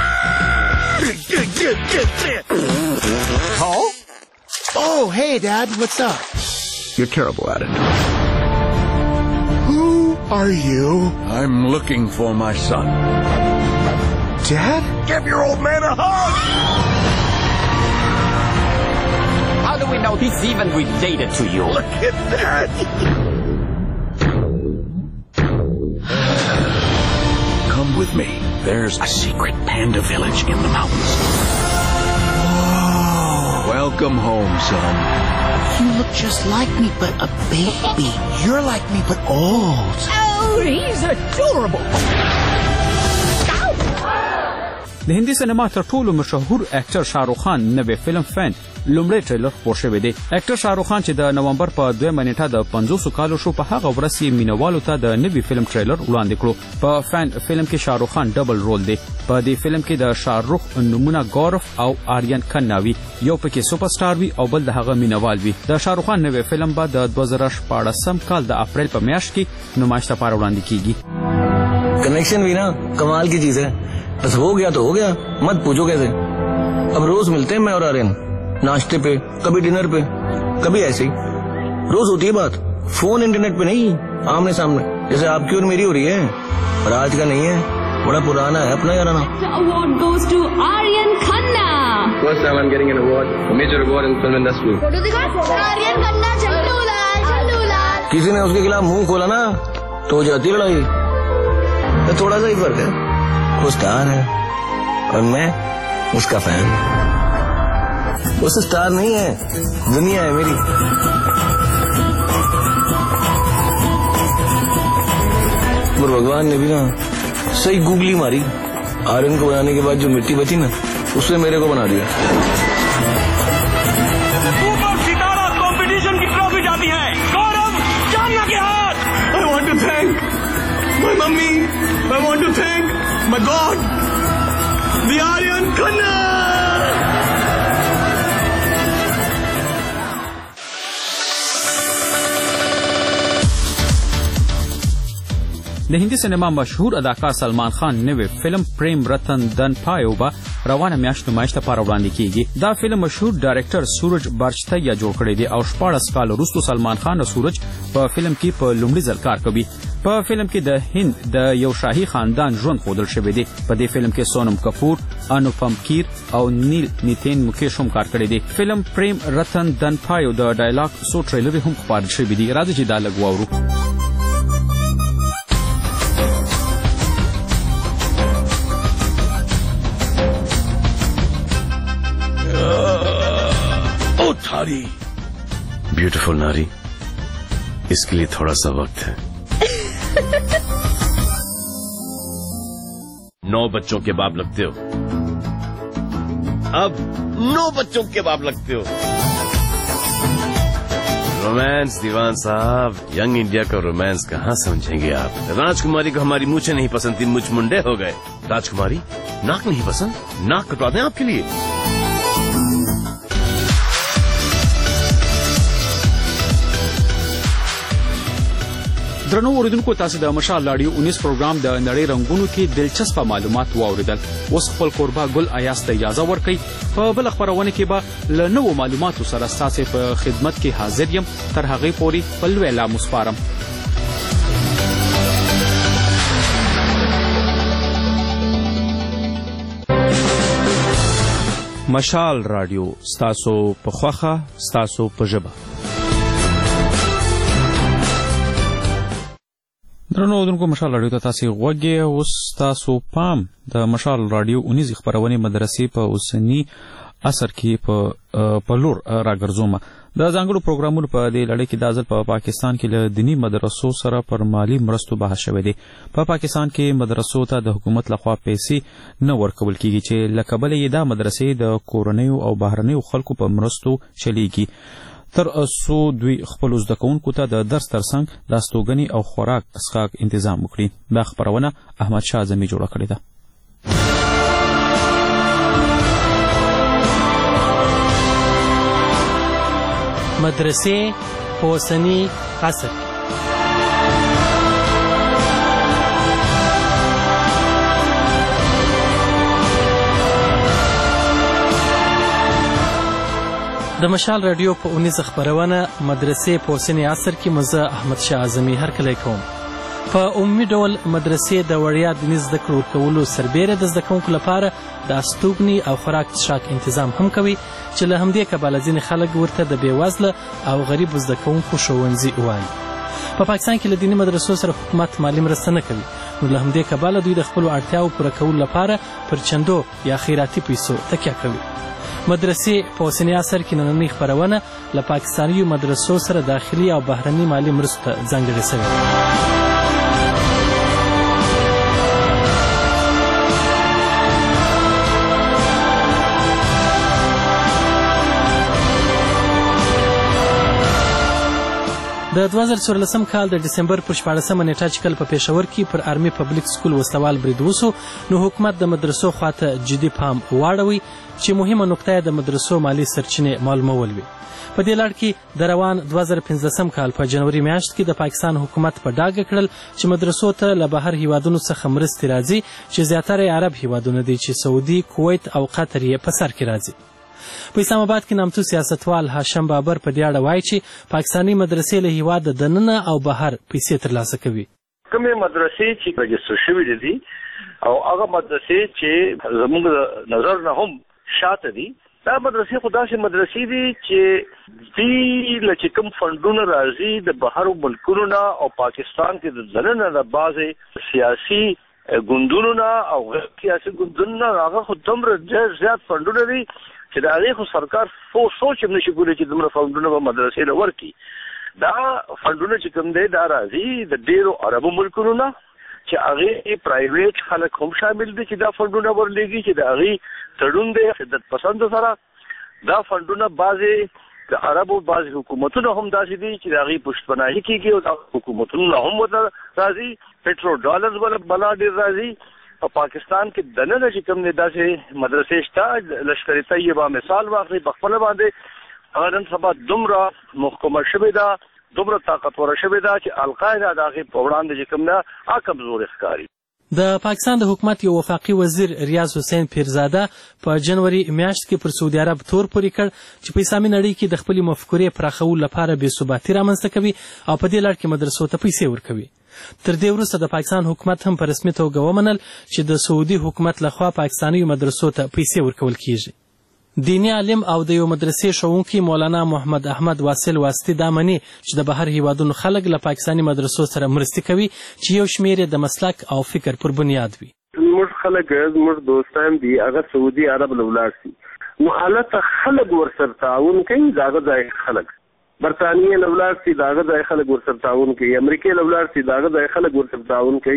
Paul? Oh, hey, Dad. What's up? You're terrible at it. Who are you? I'm looking for my son. Dad? Give your old man a hug! How do we know he's even related to you? Look at that! Come with me. There's a secret panda village in the mountains. Whoa! Welcome home, son. You look just like me, but a baby. You're like me, but old. Oh, he's adorable. د هندي سینما تر ټولو مشهور اکټر شاهرخ خان نوې فلم فین لومړی ټریلر خپور شوی دی. اکټر شاهرخ خان چې د نومبر په دویمه نیټه د پنځوس کالو شو، په هغه ورځ یې مینوالو ته د نوې فلم ټریلر وړاندې کړو. په فین فلم کې شاهرخ خان ډبل رول دی. په دې فلم کې د شاهرخ نمونه ګورف او آریان کناوي، یو پکې سوپر سٹار وي او بل د هغه مینوال وي. د شاهرخ خان نوې فلم به د دوه زره شپاړسم کال د اپریل په میاشت کې نمایش ته لپاره وړاندې کیږي. Connection भी ना कमाल की चीज है. बस हो गया तो हो गया, मत पूछो कैसे. अब रोज मिलते हैं मैं और आर्यन, नाश्ते पे, कभी डिनर पे, कभी ऐसे ही. रोज होती है बात, फोन इंटरनेट पे नहीं, आमने सामने, जैसे आपकी और मेरी हो रही है. पर आज का नहीं है, बड़ा पुराना है अपना याराना. The award goes to Aryan Khanna. First time I'm getting an award, a major award in film industry. Photo दिखा. आर्यन खन्ना झंडूलाल झंडूलाल. किसी ने उसके खिलाफ मुंह खोला ना तो हो जाती लड़ाई. तो थोड़ा सा ही फर्क है, वो स्टार है और मैं उसका फैन. वो स्टार नहीं है, दुनिया है मेरी. पर भगवान ने भी ना सही गूगली मारी. आर्यन को बनाने के बाद जो मिट्टी बची ना, उससे मेरे को बना दिया. ऊपर सितारा कंपटीशन की ट्रॉफी जाती है गौरव जामना के हाथ. I want to thank my mummy. I want to thank my God, the Aryan Khanna. د هندي سینما مشهور اداکار سلمان خان نوې فلم پریم رتن دن پایو به روانه میاشت نمایش ته لپاره وړاندې کیږي. دا فلم مشهور ډایرکټر سورج بارچتیا جوړ کړی دی او شپاړس کال وروسته سلمان خان او سورج په فلم کې په لومړي ځل کار کوي. په فلم کې د هند د یو شاهي خاندان ژوند ښودل شوی دی. په دې فلم کې سونم کپور، انوپم کیر او نیل نیتین مکیش هم کار کړی دی. فلم پریم رتن دن پایو د ډایلاګ سو ټریلر هم خپاره شوی دی. راځي چې دا لږ واورو. थारी ब्यूटीफुल नारी, इसके लिए थोड़ा सा वक्त है. नौ बच्चों के बाप लगते हो, अब नौ बच्चों के बाप लगते हो। रोमांस दीवान साहब, यंग इंडिया का रोमांस कहाँ समझेंगे आप? राजकुमारी को हमारी मूछें नहीं पसंद थी, मुझ मुंडे हो गए। राजकुमारी नाक नहीं पसंद, नाक कटवा दें आपके लिए। درنو اوریدونکو تاسو د مشال لاډیو انیس پروګرام د نړۍ رنگونو کې دلچسپ معلومات واوریدل. اوس خپل کوربه ګل ایاس ته اجازه ورکړئ. په بل خبرونه کې به له نوو معلوماتو سره ستاسو په خدمت کې حاضر یم. تر هغې پورې په لوی اعلان مسپارم. مشال راډیو ستاسو په خوخه، ستاسو په ژبه. درنو اوریدونکو مشال راډیو ته تاسو غوږی. اوس تاسو پام د مشال راډیو اونیز خبرونه مدرسې په اوسنی اثر کې په په لور راګرځوم. د ځانګړو پروګرامونو په دې لړۍ کې د ځل په پاکستان کې له دینی مدرسو سره پر مالی مرستو بحث شوی دی. په پاکستان کې مدرسو ته د حکومت لخوا پیسې نه ورکول کیږي چې له کبله یې دا مدرسې د کورنیو او بهرنیو خلکو په مرستو چلیږي. تر څو دوی خپل زده کوونکو ته د درس ترڅنګ د استوګنې او خوراک اسخاک انتظام وکړي. دا خبرونه احمد شاه اعظمي جوړه کړې ده. مدرسې په اوسني عصر کې د مشال راډیو په اونیزه خبرونه مدرسې په اوسني عصر کې مزه احمد شاه اعظمي هرکلی کوم. په عمومي ډول مدرسې د وړیا دیني زده کړو ورکولو سربیره د زده کوونکو لپاره د استوګنې او خوراک څښاک انتظام هم کوي چې له همدې کبله ځینې خلک ورته د بېوزله او غریبو زده کوونکو ښوونځي وایي. په پاکستان کې له دیني مدرسو سره حکومت مالی مرسته نه کوي، نو له همدې کبله دوی د خپلو اړتیاو پوره کولو لپاره پر چندو یا خیراتي پیسو تکیه کوي. مدرسې په اوسني عصر کې نننۍ خپرونه له پاکستاني مدرسو سره داخلي او بهرني مالي مرستو ته ځانګړې شوې. د دوه زره څوارلسم کال د ډسمبر پر شپاړسمه نیټه چې کله په پېښور کې پر آرمي پبلیک سکول وسلوال برید وسو، نو حکومت د مدرسو خواته جدي پام واړوي چې مهمه نقطه یې د مدرسو مالي سرچینې معلومول وي. په دې لړ کې د روان دوه زره پنځلسم کال په جنوري میاشت کې د پاکستان حکومت په ډاګه کړل چې مدرسو ته له بهر هیوادونو څخه مرستې راځي چې زیاتره یې عرب هیوادونه دي چې سعودي، کویت او قطر یې په سر کې راځي. په اسلام آباد کې نامتو سیاستوال هاشم بابر په دې اړه وایي چې پاکستاني مدرسې له هیواده دننه او بهر پیسې ترلاسه کوي. کومې مدرسې چې رجسټر شوي دي او هغه مدرسې چې زموږ د نظر نه هم شاته دي، دا مدرسې خو داسې مدرسې دي چې دوی له چې کوم فنډونه راځي د بهرو ملکونو نه او پاکستان کې د دننه د بعضې سیاسي ګوندونو نه او غیر سیاسي ګوندونو نه هغه خو دومره ډېر زیات فنډونه دي چې د هغې خو سرکار سوچ هم نشي کولی چې دومره فنډونه به مدرسې له ورکړي. دا فنډونه چې کوم دی دا راځي د ډېرو عربو ملکونو نه چې هغې پرایویټ خلک هم شامل دي چې دا فنډونه ورلېږي چې د هغې تړون دی شدت پسندو سره. دا فنډونه بعضې د عربو بعضې حکومتونه هم داسې دي چې د هغې پشتپناهي کېږي او دا حکومتونه نه هم ورته راځي. پټرو ډالرز بلا ډېر راځي. په پاکستان کې دننه چې کوم دی داسې مدرسې شته، لشکر طیبه مثال واخلئ په خپله باندې هغه نن سبا دومره محکومه شوې ده، دومره طاقتوره شوې ده چې القاعده د هغې په وړاندې چې کوم ده هغه کمزورې ښکاري. د پاکستان د حکومت یو وفاقي وزیر ریاض حسین پیرزاده په جنوري میاشت کې پر سعودي عرب تور پورې کړ چې په اسلامي نړۍ کې د خپلې مفکورې پراخولو لپاره بې ثباتي رامنځته کوي او په دې لړ کې مدرسو ته پیسې ورکوي. تر دې وروسته د پاکستان حکومت هم په رسمي توګه ومنل چې د سعودي حکومت لخوا پاکستاني مدرسو ته پیسې ورکول کیږي. دیني عالم او د یو مدرسې ښوونکی مولانا محمد احمد واصل واسطي دا مني چې د بهر هیوادونو خلک له پاکستاني مدرسو سره مرستې کوي چې یو شمېر یې د مسلک او فکر پر بنیاد وي. زموږ خلک زموږ دوستان دي هغه سعودي عرب له ولاړ شي، نو هلته خلک ورسره تعاون کوي، د هغه ځای خلک برطانیې له ولاړ شي د هغه ځای خلک ورسره تعاون کوي، امریکې له ولاړ شي د هغه ځای خلک ورسره تعاون کوي.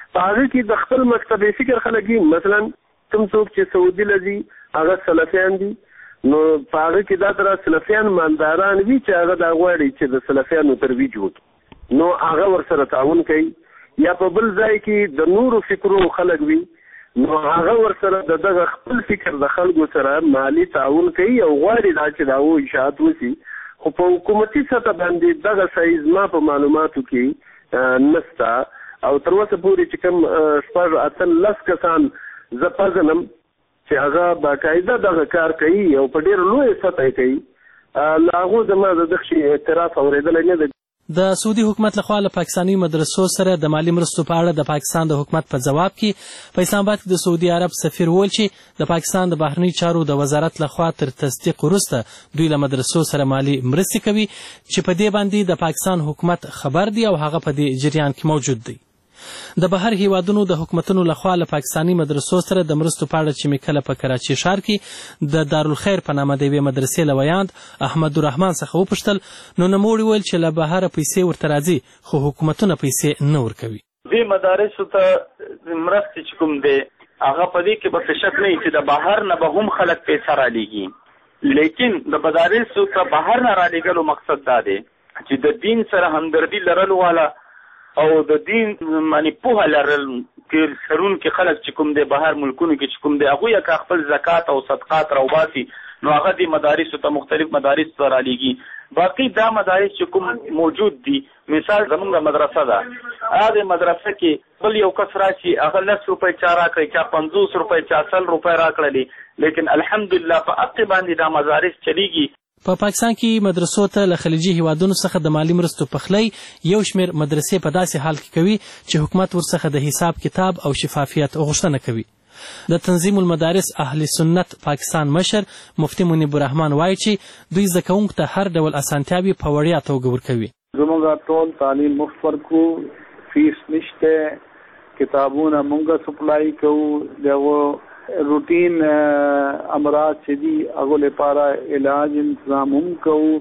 هغه کې د خپل مکتب فکر خلک مثلا کوم څوک چې سعودي لذي هغه سلفیان دي نو په هغه کې دا تر سلفیان مالداران وي چې هغه دا غواړي چې د سلفیانو ترویج وکړي نو هغه ورسره تعاون کوي یا په بل ځای کې د نورو فکرو خلک وي نو هغه ورسره د دغه خپل فکر د خلکو سره مالی تعاون کوي او غواړي دا چې دا و اشاعت وسی خو په حکومتي سطح باندې دغه سایز ما په معلوماتو کې نستا او تر اوسه پورې چې کوم شپږ اتل لس کسان زه پزنم چې هغه باقاعده دغه کار کوي او په ډېر لوی سطح کوي له هغو زما د دغه شي اعتراف اورېدلی نه دی. د سعودي حکومت لخوا له پاکستاني مدرسو سره د مالی مرستو په اړه د پاکستان د حکومت په جواب کې په اسلام آباد کې د سعودي عرب سفیر وویل چې د پاکستان د بهرنی چارو د وزارت لخوا تر تصدیق وروسته دوی له مدرسو سره مالی مرستې کوي چې په دې باندې د پاکستان حکومت خبر دی او هغه په دې جریان کې موجود دی. د بهر هیوادونو د حکومتونو لخوا له پاکستاني مدرسو سره د مرستو په اړه چې مې کله په کراچي ښار کې د دارالخیر په نامه د یوې مدرسې له ویاند احمد الرحمن څخه وپوښتل نو نوموړي وویل چې له بهره پیسې ورته راځي خو حکومتونه پیسې نه ورکوي. دې مدارسو ته مرستې چې کوم دی هغه په دې کې به څه شک نه وي چې د بهر نه به هم خلک پیسې رالیږي لیکن د مدارسو ته بهر نه رالیږلو مقصد دا دی چې د دین سره همدردي لرلو والا او د دین معنی پوهه لرل کې سرون کې خلک چې کوم دی بهر ملکونو کې چې کوم دی هغوی که خپل زکات او صدقات راوباسي نو هغه د مدارسو ته مختلف مدارس ته رالیږي. باقي دا مدارس چې کوم موجود دي مثال زمونږ مدرسه ده هغه مدرسه کې بل یو کس راشي هغه لس روپۍ چا راکړي چا پنځوس روپۍ چا سل روپۍ راکړلې لیکن الحمدلله په حق باندې دا مدارس چلیږي. په پا پاکستان کې مدرسو ته له خلیجي هیوادونو څخه د مالی مرستو پخلی یو شمېر مدرسې په داسې حال کې کوي چې حکومت ورڅخه د حساب کتاب او شفافیت غوښتنه کوي. د تنظیم المدارس اهل سنت پاکستان مشر مفتي منیب الرحمن وایي چې دوی زده کوونکو ته هر ډول اسانتیاوې په وړیا توګه ورکوي. زموږ ټول تعلیم مفت ورکو فیس نشته کتابونه مونږ سپلای کوو دغه روټین امراض چې دي هغو لپاره علاج انتظام هم کوو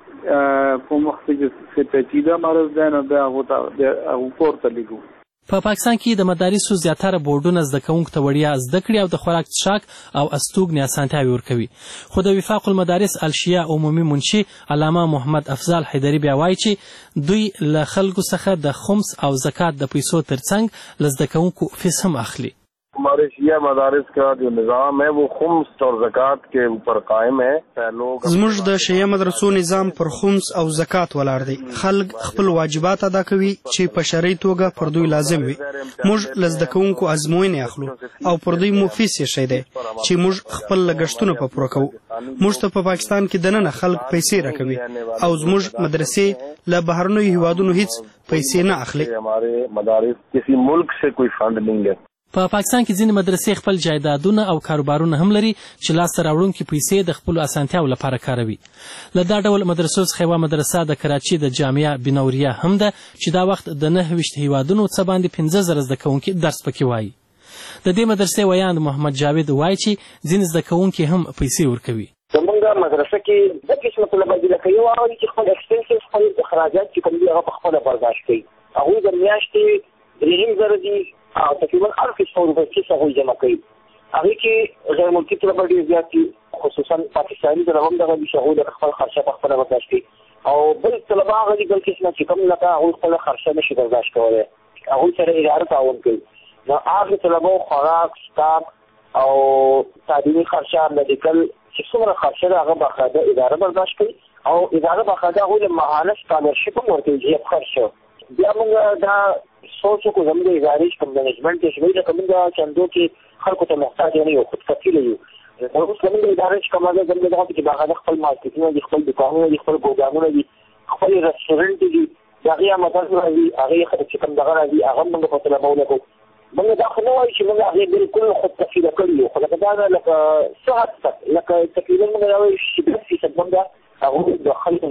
کوم وخت چې پیچیده مرض دی نو بیا هغو ته کور ته لیږو. په پاکستان کې د مدارسو زیاتره بورډونه زده کوونکو ته وړیا زده کړې او د خوراک څښاک او استوګنې اسانتیاوې ورکوي خو د وفاق المدارس الشیعه عمومي منشي علامه محمد افضل حیدري بیا وایي چې دوی له خلکو څخه د خمس او زکات د پیسو ترڅنګ له زده کوونکو فیس هم اخلي. हमारे शिया मदारिस का जो निज़ाम है वो खुम्स और ज़कात के ऊपर कायम है. زموږ د شیعه مدرسو نظام پر خمس او زکات ولاړ دی. خلک خپل واجبات ادا کوي چې په شرعي توګه پر دوی لازم وي. موږ له زده کوونکو ازموینې اخلو او پر دوی مو فیس یې شی دی چې موږ خپل لګښتونه په پوره کوو. موږ ته په پاکستان کې دننه خلک پیسې راکوي او زموږ مدرسې له بهرنیو هیوادونو هیڅ پیسې نه اخلي. हमारे मदारिस किसी मुल्क से कोई फंड नहीं है. په پاکستان کې ځینې مدرسې خپل جایدادونه او کاروبارونه هم لري چې لاسته راوړونکي پیسې د خپلو اسانتیاو لپاره کاروي. له دا ډول مدرسو څخه یوه مدرسه د کراچي د جامعه بنوريه هم ده چې دا وخت د نهه ویشت هیوادونو څه باندې پنځه زره زده کوونکي درس پکې وایي. د دې مدرسې ویاند محمد جاوید وایي چې ځینې زده کوونکي هم پیسې ورکوي. زمونږ مدرسه کې د قسمه طلبه دي لکه یو هغه چې خپل اکسپنسز خپل اخراجات چې کوم دي هغه په خپله برداشت کوي. هغوی د میاشتې درېیم زره دي او تقریبا الف سو روپۍ فیس هغوی جمع کوي. هغې کې غیر ملکي طلبه ډېر زیات دي خصوصا پاکستاني طلبه هم دغه دي چې هغوی د خپل خرچه په خپله برداشت کوي او بل طلبه هغه دي بل قسمه چې کوم لکه هغوی خپله خرچه نشي برداشت کولی هغوی سره اداره تعاون کوي. نو هغې طلبو خوراک سټاپ او تعلیمي خرچه میډیکل چې څومره خرچه ده هغه باقاعده اداره برداشت کوي او اداره باقاعده هغوی له ماهانه سکالرشپ هم ورکوي جیب خرچه. بیا موږ دا سوچ وکړو زموږ د ادارې چې کوم مینجمنټ دی چې موږ د کومه چندو کې خلکو ته محتاج نه یو خود کفیله یو. اوس زموږ د ادارې چې کومه ده زموږ دغه کې باقاعده خپل مارکیټونه دي خپل دوکانونه دي خپل ګودامونه دي خپل رسټورنټ دي د هغې عمدان راځي هغې چې کوم دغه راځي هغه موږ په طلبه ولګو. موږ دا خو نه وایو چې موږ هغې بالکل خود کفیله کړي یو خو لکه دا ده لکه څه حد تک لکه تقریبا موږ دا وایو چې دس فیصد موږ هغوی د خلکو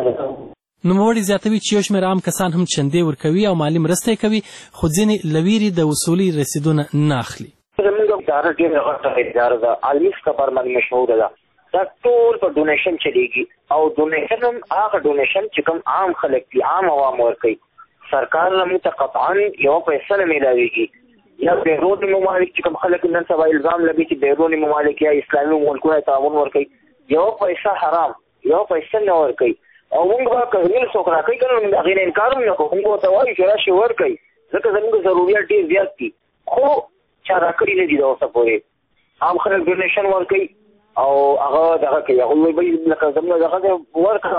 نوموړي زیاتوي چې یو شمېر عام کسان هم چندې ورکوي او مالي مرسته کوي خو ځینې له ویرې د وصولي رسیدونه نه اخلي. زموږ اداره ډېره غټه اداره ده علمي سفر باندې مشهوره ده. دا ټول په ډونیشن چلیږي او ډونیشن هم هغه ډونیشن چې کوم عام خلک دي عام عوام ورکوي. سرکار نه موږ ته قطعا یوه پیسه نه میلاویږي یا بیروني ممالک چې کوم خلک نن سبا الزام لګي چې بیروني ممالک یا اسلامي ملکونه تعاون ورکوي یوه پیسه حرام یوه پیسه نه ورکوي او موږ به که زموږ څوک راکوي که نه موږ هغې نه انکار هم نه کوو موږ ورته وایو چې راشئ ورکوئ ځکه زموږ ضروریات ډېر زیات دي خو چا راکړي نه دي د اوسه پورې عام خلک ډونیشن ورکوي او هغه دغه کوي هغوی به لکه زموږ دغه دی ورکړه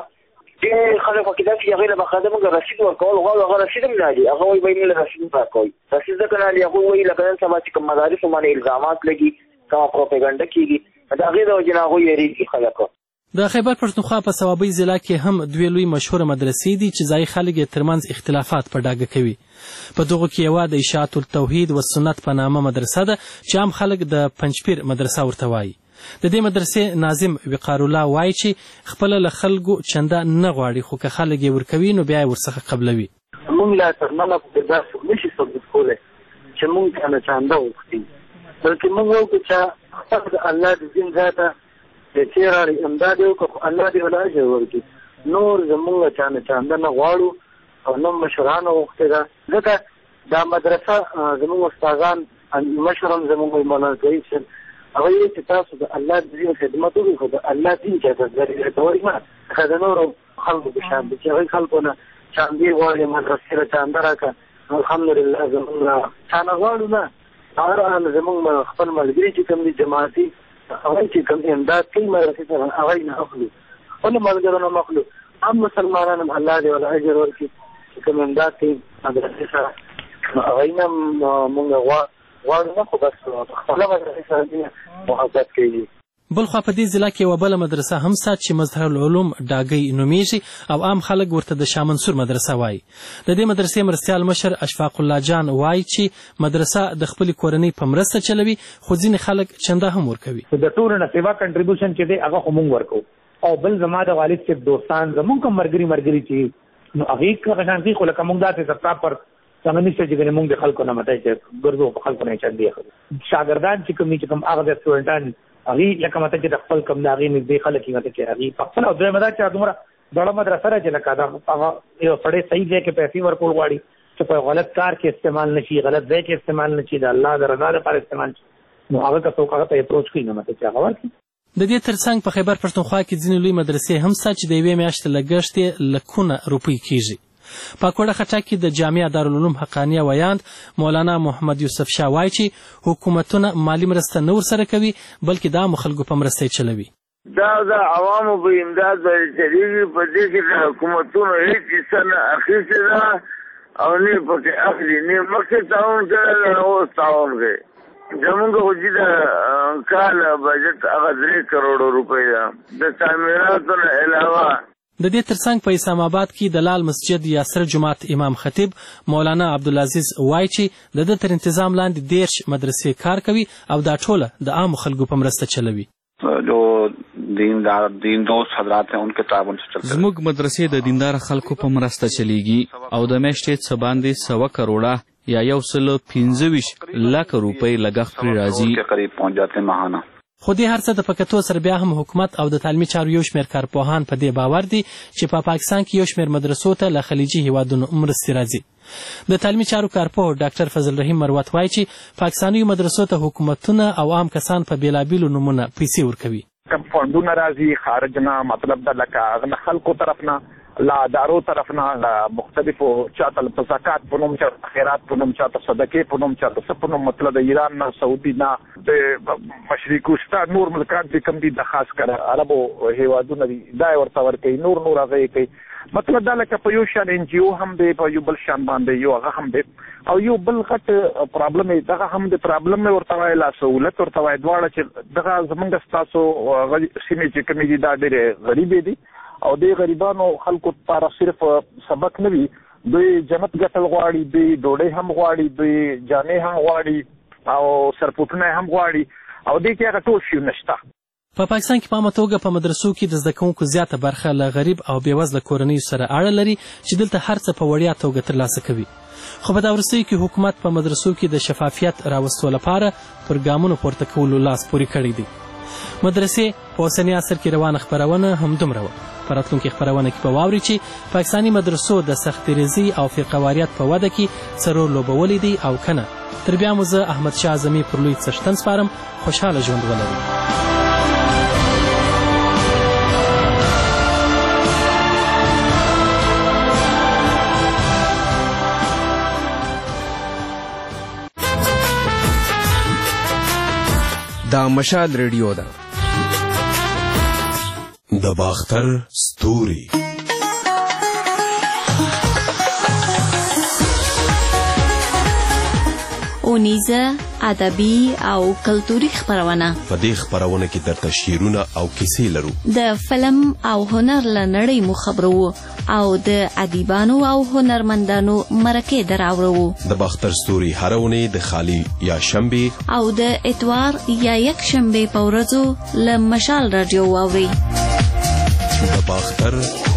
ډېر خلک پکې داسې چې هغې له باقاعده موږ رسید ورکول غواړو هغه رسید هم نه هلي هغه وایي به یې موږ له رسید هم راکوئ رسید ځکه نه هلي هغوی وایي لکه نن سبا چې کوم مدارسو باندې الزامات لګي کومه پروپیګنډه کېږي د هغې د وجې نه هغوی یېرېږي خلک د خیبر پښتونخوا په صوابۍ ضلع کې هم دوې لوی مشهوره مدرسې دي چې ځایي خلک یې ترمنځ اختلافات په ډاګه کوي په دغو کې یوه د اشاعت التوحید و سنت په نامه مدرسه ده چې عام خلک د پنجپیر مدرسه ورته وایي د دې مدرسې ناظم وقار الله وایي چې خپله له خلکو چنده نه غواړي خو که خلک یې ورکوي نو بیا یې ورڅخه قبلوي موږ لا تر منه پورې داسې نشي ثبوت کولی چې موږ ته نه چانده وغوښتي بلکې موږ وکړو چې خپل د الله د دین ځای ته د چیرې امداد یې وکړو خو الله دې ول اجر ورکړي نور زموږ چا نه چانده نه غواړو او نه مشرانو غوښتې ده ځکه دا مدرسه زموږ استادان مشر هم زموږ مولانا کوي چې هغوی وایي چې تاسو د الله د دین خدمت وکړئ خو د الله دین چاته ذریعه کوئ مه لکه د نورو خلکو په شان دي چې هغوی خلکو نه چاندې غواړي مدرسې له چانده راکړه الحمدلله زموږ نه چا نه غواړو نه هر آن زموږ خپل ملګري چې کوم دي جماعتي هغوی چې کوم امداد کوي مدرسې سره هغوی نه اخلو خپلو ملګرو نه هم اخلو عام مسلمانان هم الله دې ول اجر ورکړي چې کوم امداد کوي مدرسې سره نو هغوی نه مونږ غواړو نه خو بس خپله مدرسې سره دې محبت کوي بلخوا په دې ضلع کې یوه بله مدرسه هم سات چې مظهر العلوم ډاګۍ نومیږي او عام خلک ورته د شاه منصور مدرسه وایي د دې مدرسې مرستیال مشر اشفاق الله جان وایي چې مدرسه د خپلې کورنۍ په مرسته چلوي خو ځینې خلک چنده هم ورکوي د ټولو نه سیوا کنټریبیوشن چې دی هغه خو موږ ورکوو او بل زما د والد صاحب دوستان زموږ کوم ملګري ملګري چې نو هغې هغه شان دي خو لکه موږ داسې د پراپر څنګه نشته چې ګنې موږ د خلکو نه متی چې ګرځو په خلکو نه یې چندې اخلو شاګردان چې کوم چې کوم هغه د سټوډنټان هغې لکه مته چې د خپل کم د هغې نږدې خلک یې مته چې هغې په خپله او دویمه دا چې دومره دوړه مدرسه ده چې لکه دا هغه یو سړی صحیح ځای کې پیسې ورکول غواړي چې په غلط کار کې استعمال نه شي غلط ځای کې استعمال نه شي د الله د رضا لپاره استعمال شي نو هغه که څوک هغه ته اپروچ کوي نو مته چې هغه ورکړي د دې ترڅنګ په خیبر پښتونخوا کې ځینې لوی مدرسې هم سته چې د یوې میاشتې لګښت یې لکونه روپۍ کېږي په کوټه خټه کې د جامعه دارالعلوم حقانیه ویاند مولانا محمد یوسف شاه وایي چې حکومتونه مالي مرسته نه ورسره کوي بلکې د عامو خلکو په مرسته یې چلوي دا د عوامو په امداد باندې چلېږي په دې کې د حکومتونو هېڅ حصه نه اخیستې ده او نه پکې اخلي نه مخکې تعاون کړی ده نه اوس تعاون کوي زمونږ خو چې د کال بجټ هغه درې کروړو روپۍ ده د تعمیراتو نه علاوه د دې ترڅنګ په اسلام آباد کې د لال مسجد یا سره جومات امام خطیب مولانا عبدالعزیز وایي چې د ده تر انتظام لاندې دېرش مدرسې کار کوي او دا ټوله د عامو خلکو په مرسته چلوي جو دیندار دین دوست حضرات ہیں ان کے تعاون سے چلتا زموږ مدرسې د دیندار خلکو په مرسته چلیږي او د میاشتې څه باندې سوه کروړه یا یو سل پنځه ویشت لکه روپۍ لګښت پرې راځي قریب پہنچ جاتے ماهانه خو دې هر څه د پکتو سره بیا هم حکومت او د تعلیمي چارو یو شمېر کارپوهان په دې باور دي چې په پا پاکستان کې یو شمېر مدرسو ته له خلیجي هیوادونو مرستې راځي د تعلیمي چارو کارپوه ډاکټر فضل رحیم مروت وایي چې پاکستانیو مدرسو ته حکومتونه او عام کسان په بېلابېلو نومونه پیسې ورکوي کم فنډونه راځي خارج نه مطلب ده لکه هغه خلکو طرف نه لا دارو طرف نه لا مختلفو چاته په زکات په نوم چاته خیرات په نوم چاته صدقې په نوم چاته څه په نوم مطلب د ایران نه سعودي نه د مشرق وسطا نور ملکان چې کوم دي د خاص کر عربو هیوادونه دي دا ورته ورکوي نور نور هغه کوي مطلب دا لکه په یو شان ان جی او هم دی په یو بل شان باندې یو هغه هم دی او یو بل غټ پرابلم دغه هم د پرابلم ورته وایي لا سهولت ورته وایي دواړه چې دغه زمونږ ستاسو سیمې چې کومې دي دا ډېرې غریبې دي او دې غریبانو خلکو لپاره صرف سبق نه وي دوی جنت ګټل غواړي دوی ډوډۍ هم غواړي دوی جامې هم غواړي او سرپوټونه هم غواړي او دې کې هغه ټول شي نشته په پاکستان کې په عامه توګه په مدرسو کې د زده کوونکو زیاته برخه له غریب او بېوزله کورنیو سره اړه لري چې دلته هر څه په وړیا توګه ترلاسه کوي خو په دا وروستیو کې حکومت په مدرسو کې د شفافیت راوستو لپاره پر ګامونو پورته کولو لاس پورې کړی دی مدرسې په اوسني عصر کې روانه خپرونه همدومره وه. په راتلونکي خپرونه کې به واورئ چې پاکستاني مدرسو د سختریزي او فرقهواریت په وده کې څه رول لوبولی دی او که نه. تر بیا مو زه احمدشاه اعظمي پر لوی څښتن سپارم. خوشحاله ژوند ولرئ. دا مشال ریډیو ده. د باختر ستوري. اونیزه ادبي او کلتوري خپرونه. په دې خپرونه کې درته شعرونه او کیسې لرو. د فلم او هنر له نړۍ مو خبرو او د ادیبانو او هنرمندانو مرکې دراوړو. د باختر ستوري هره اونۍ د خالی یا شنبې او د اتوار یا یک شنبې په ورځو له مشال راډیو واورئ. د باختر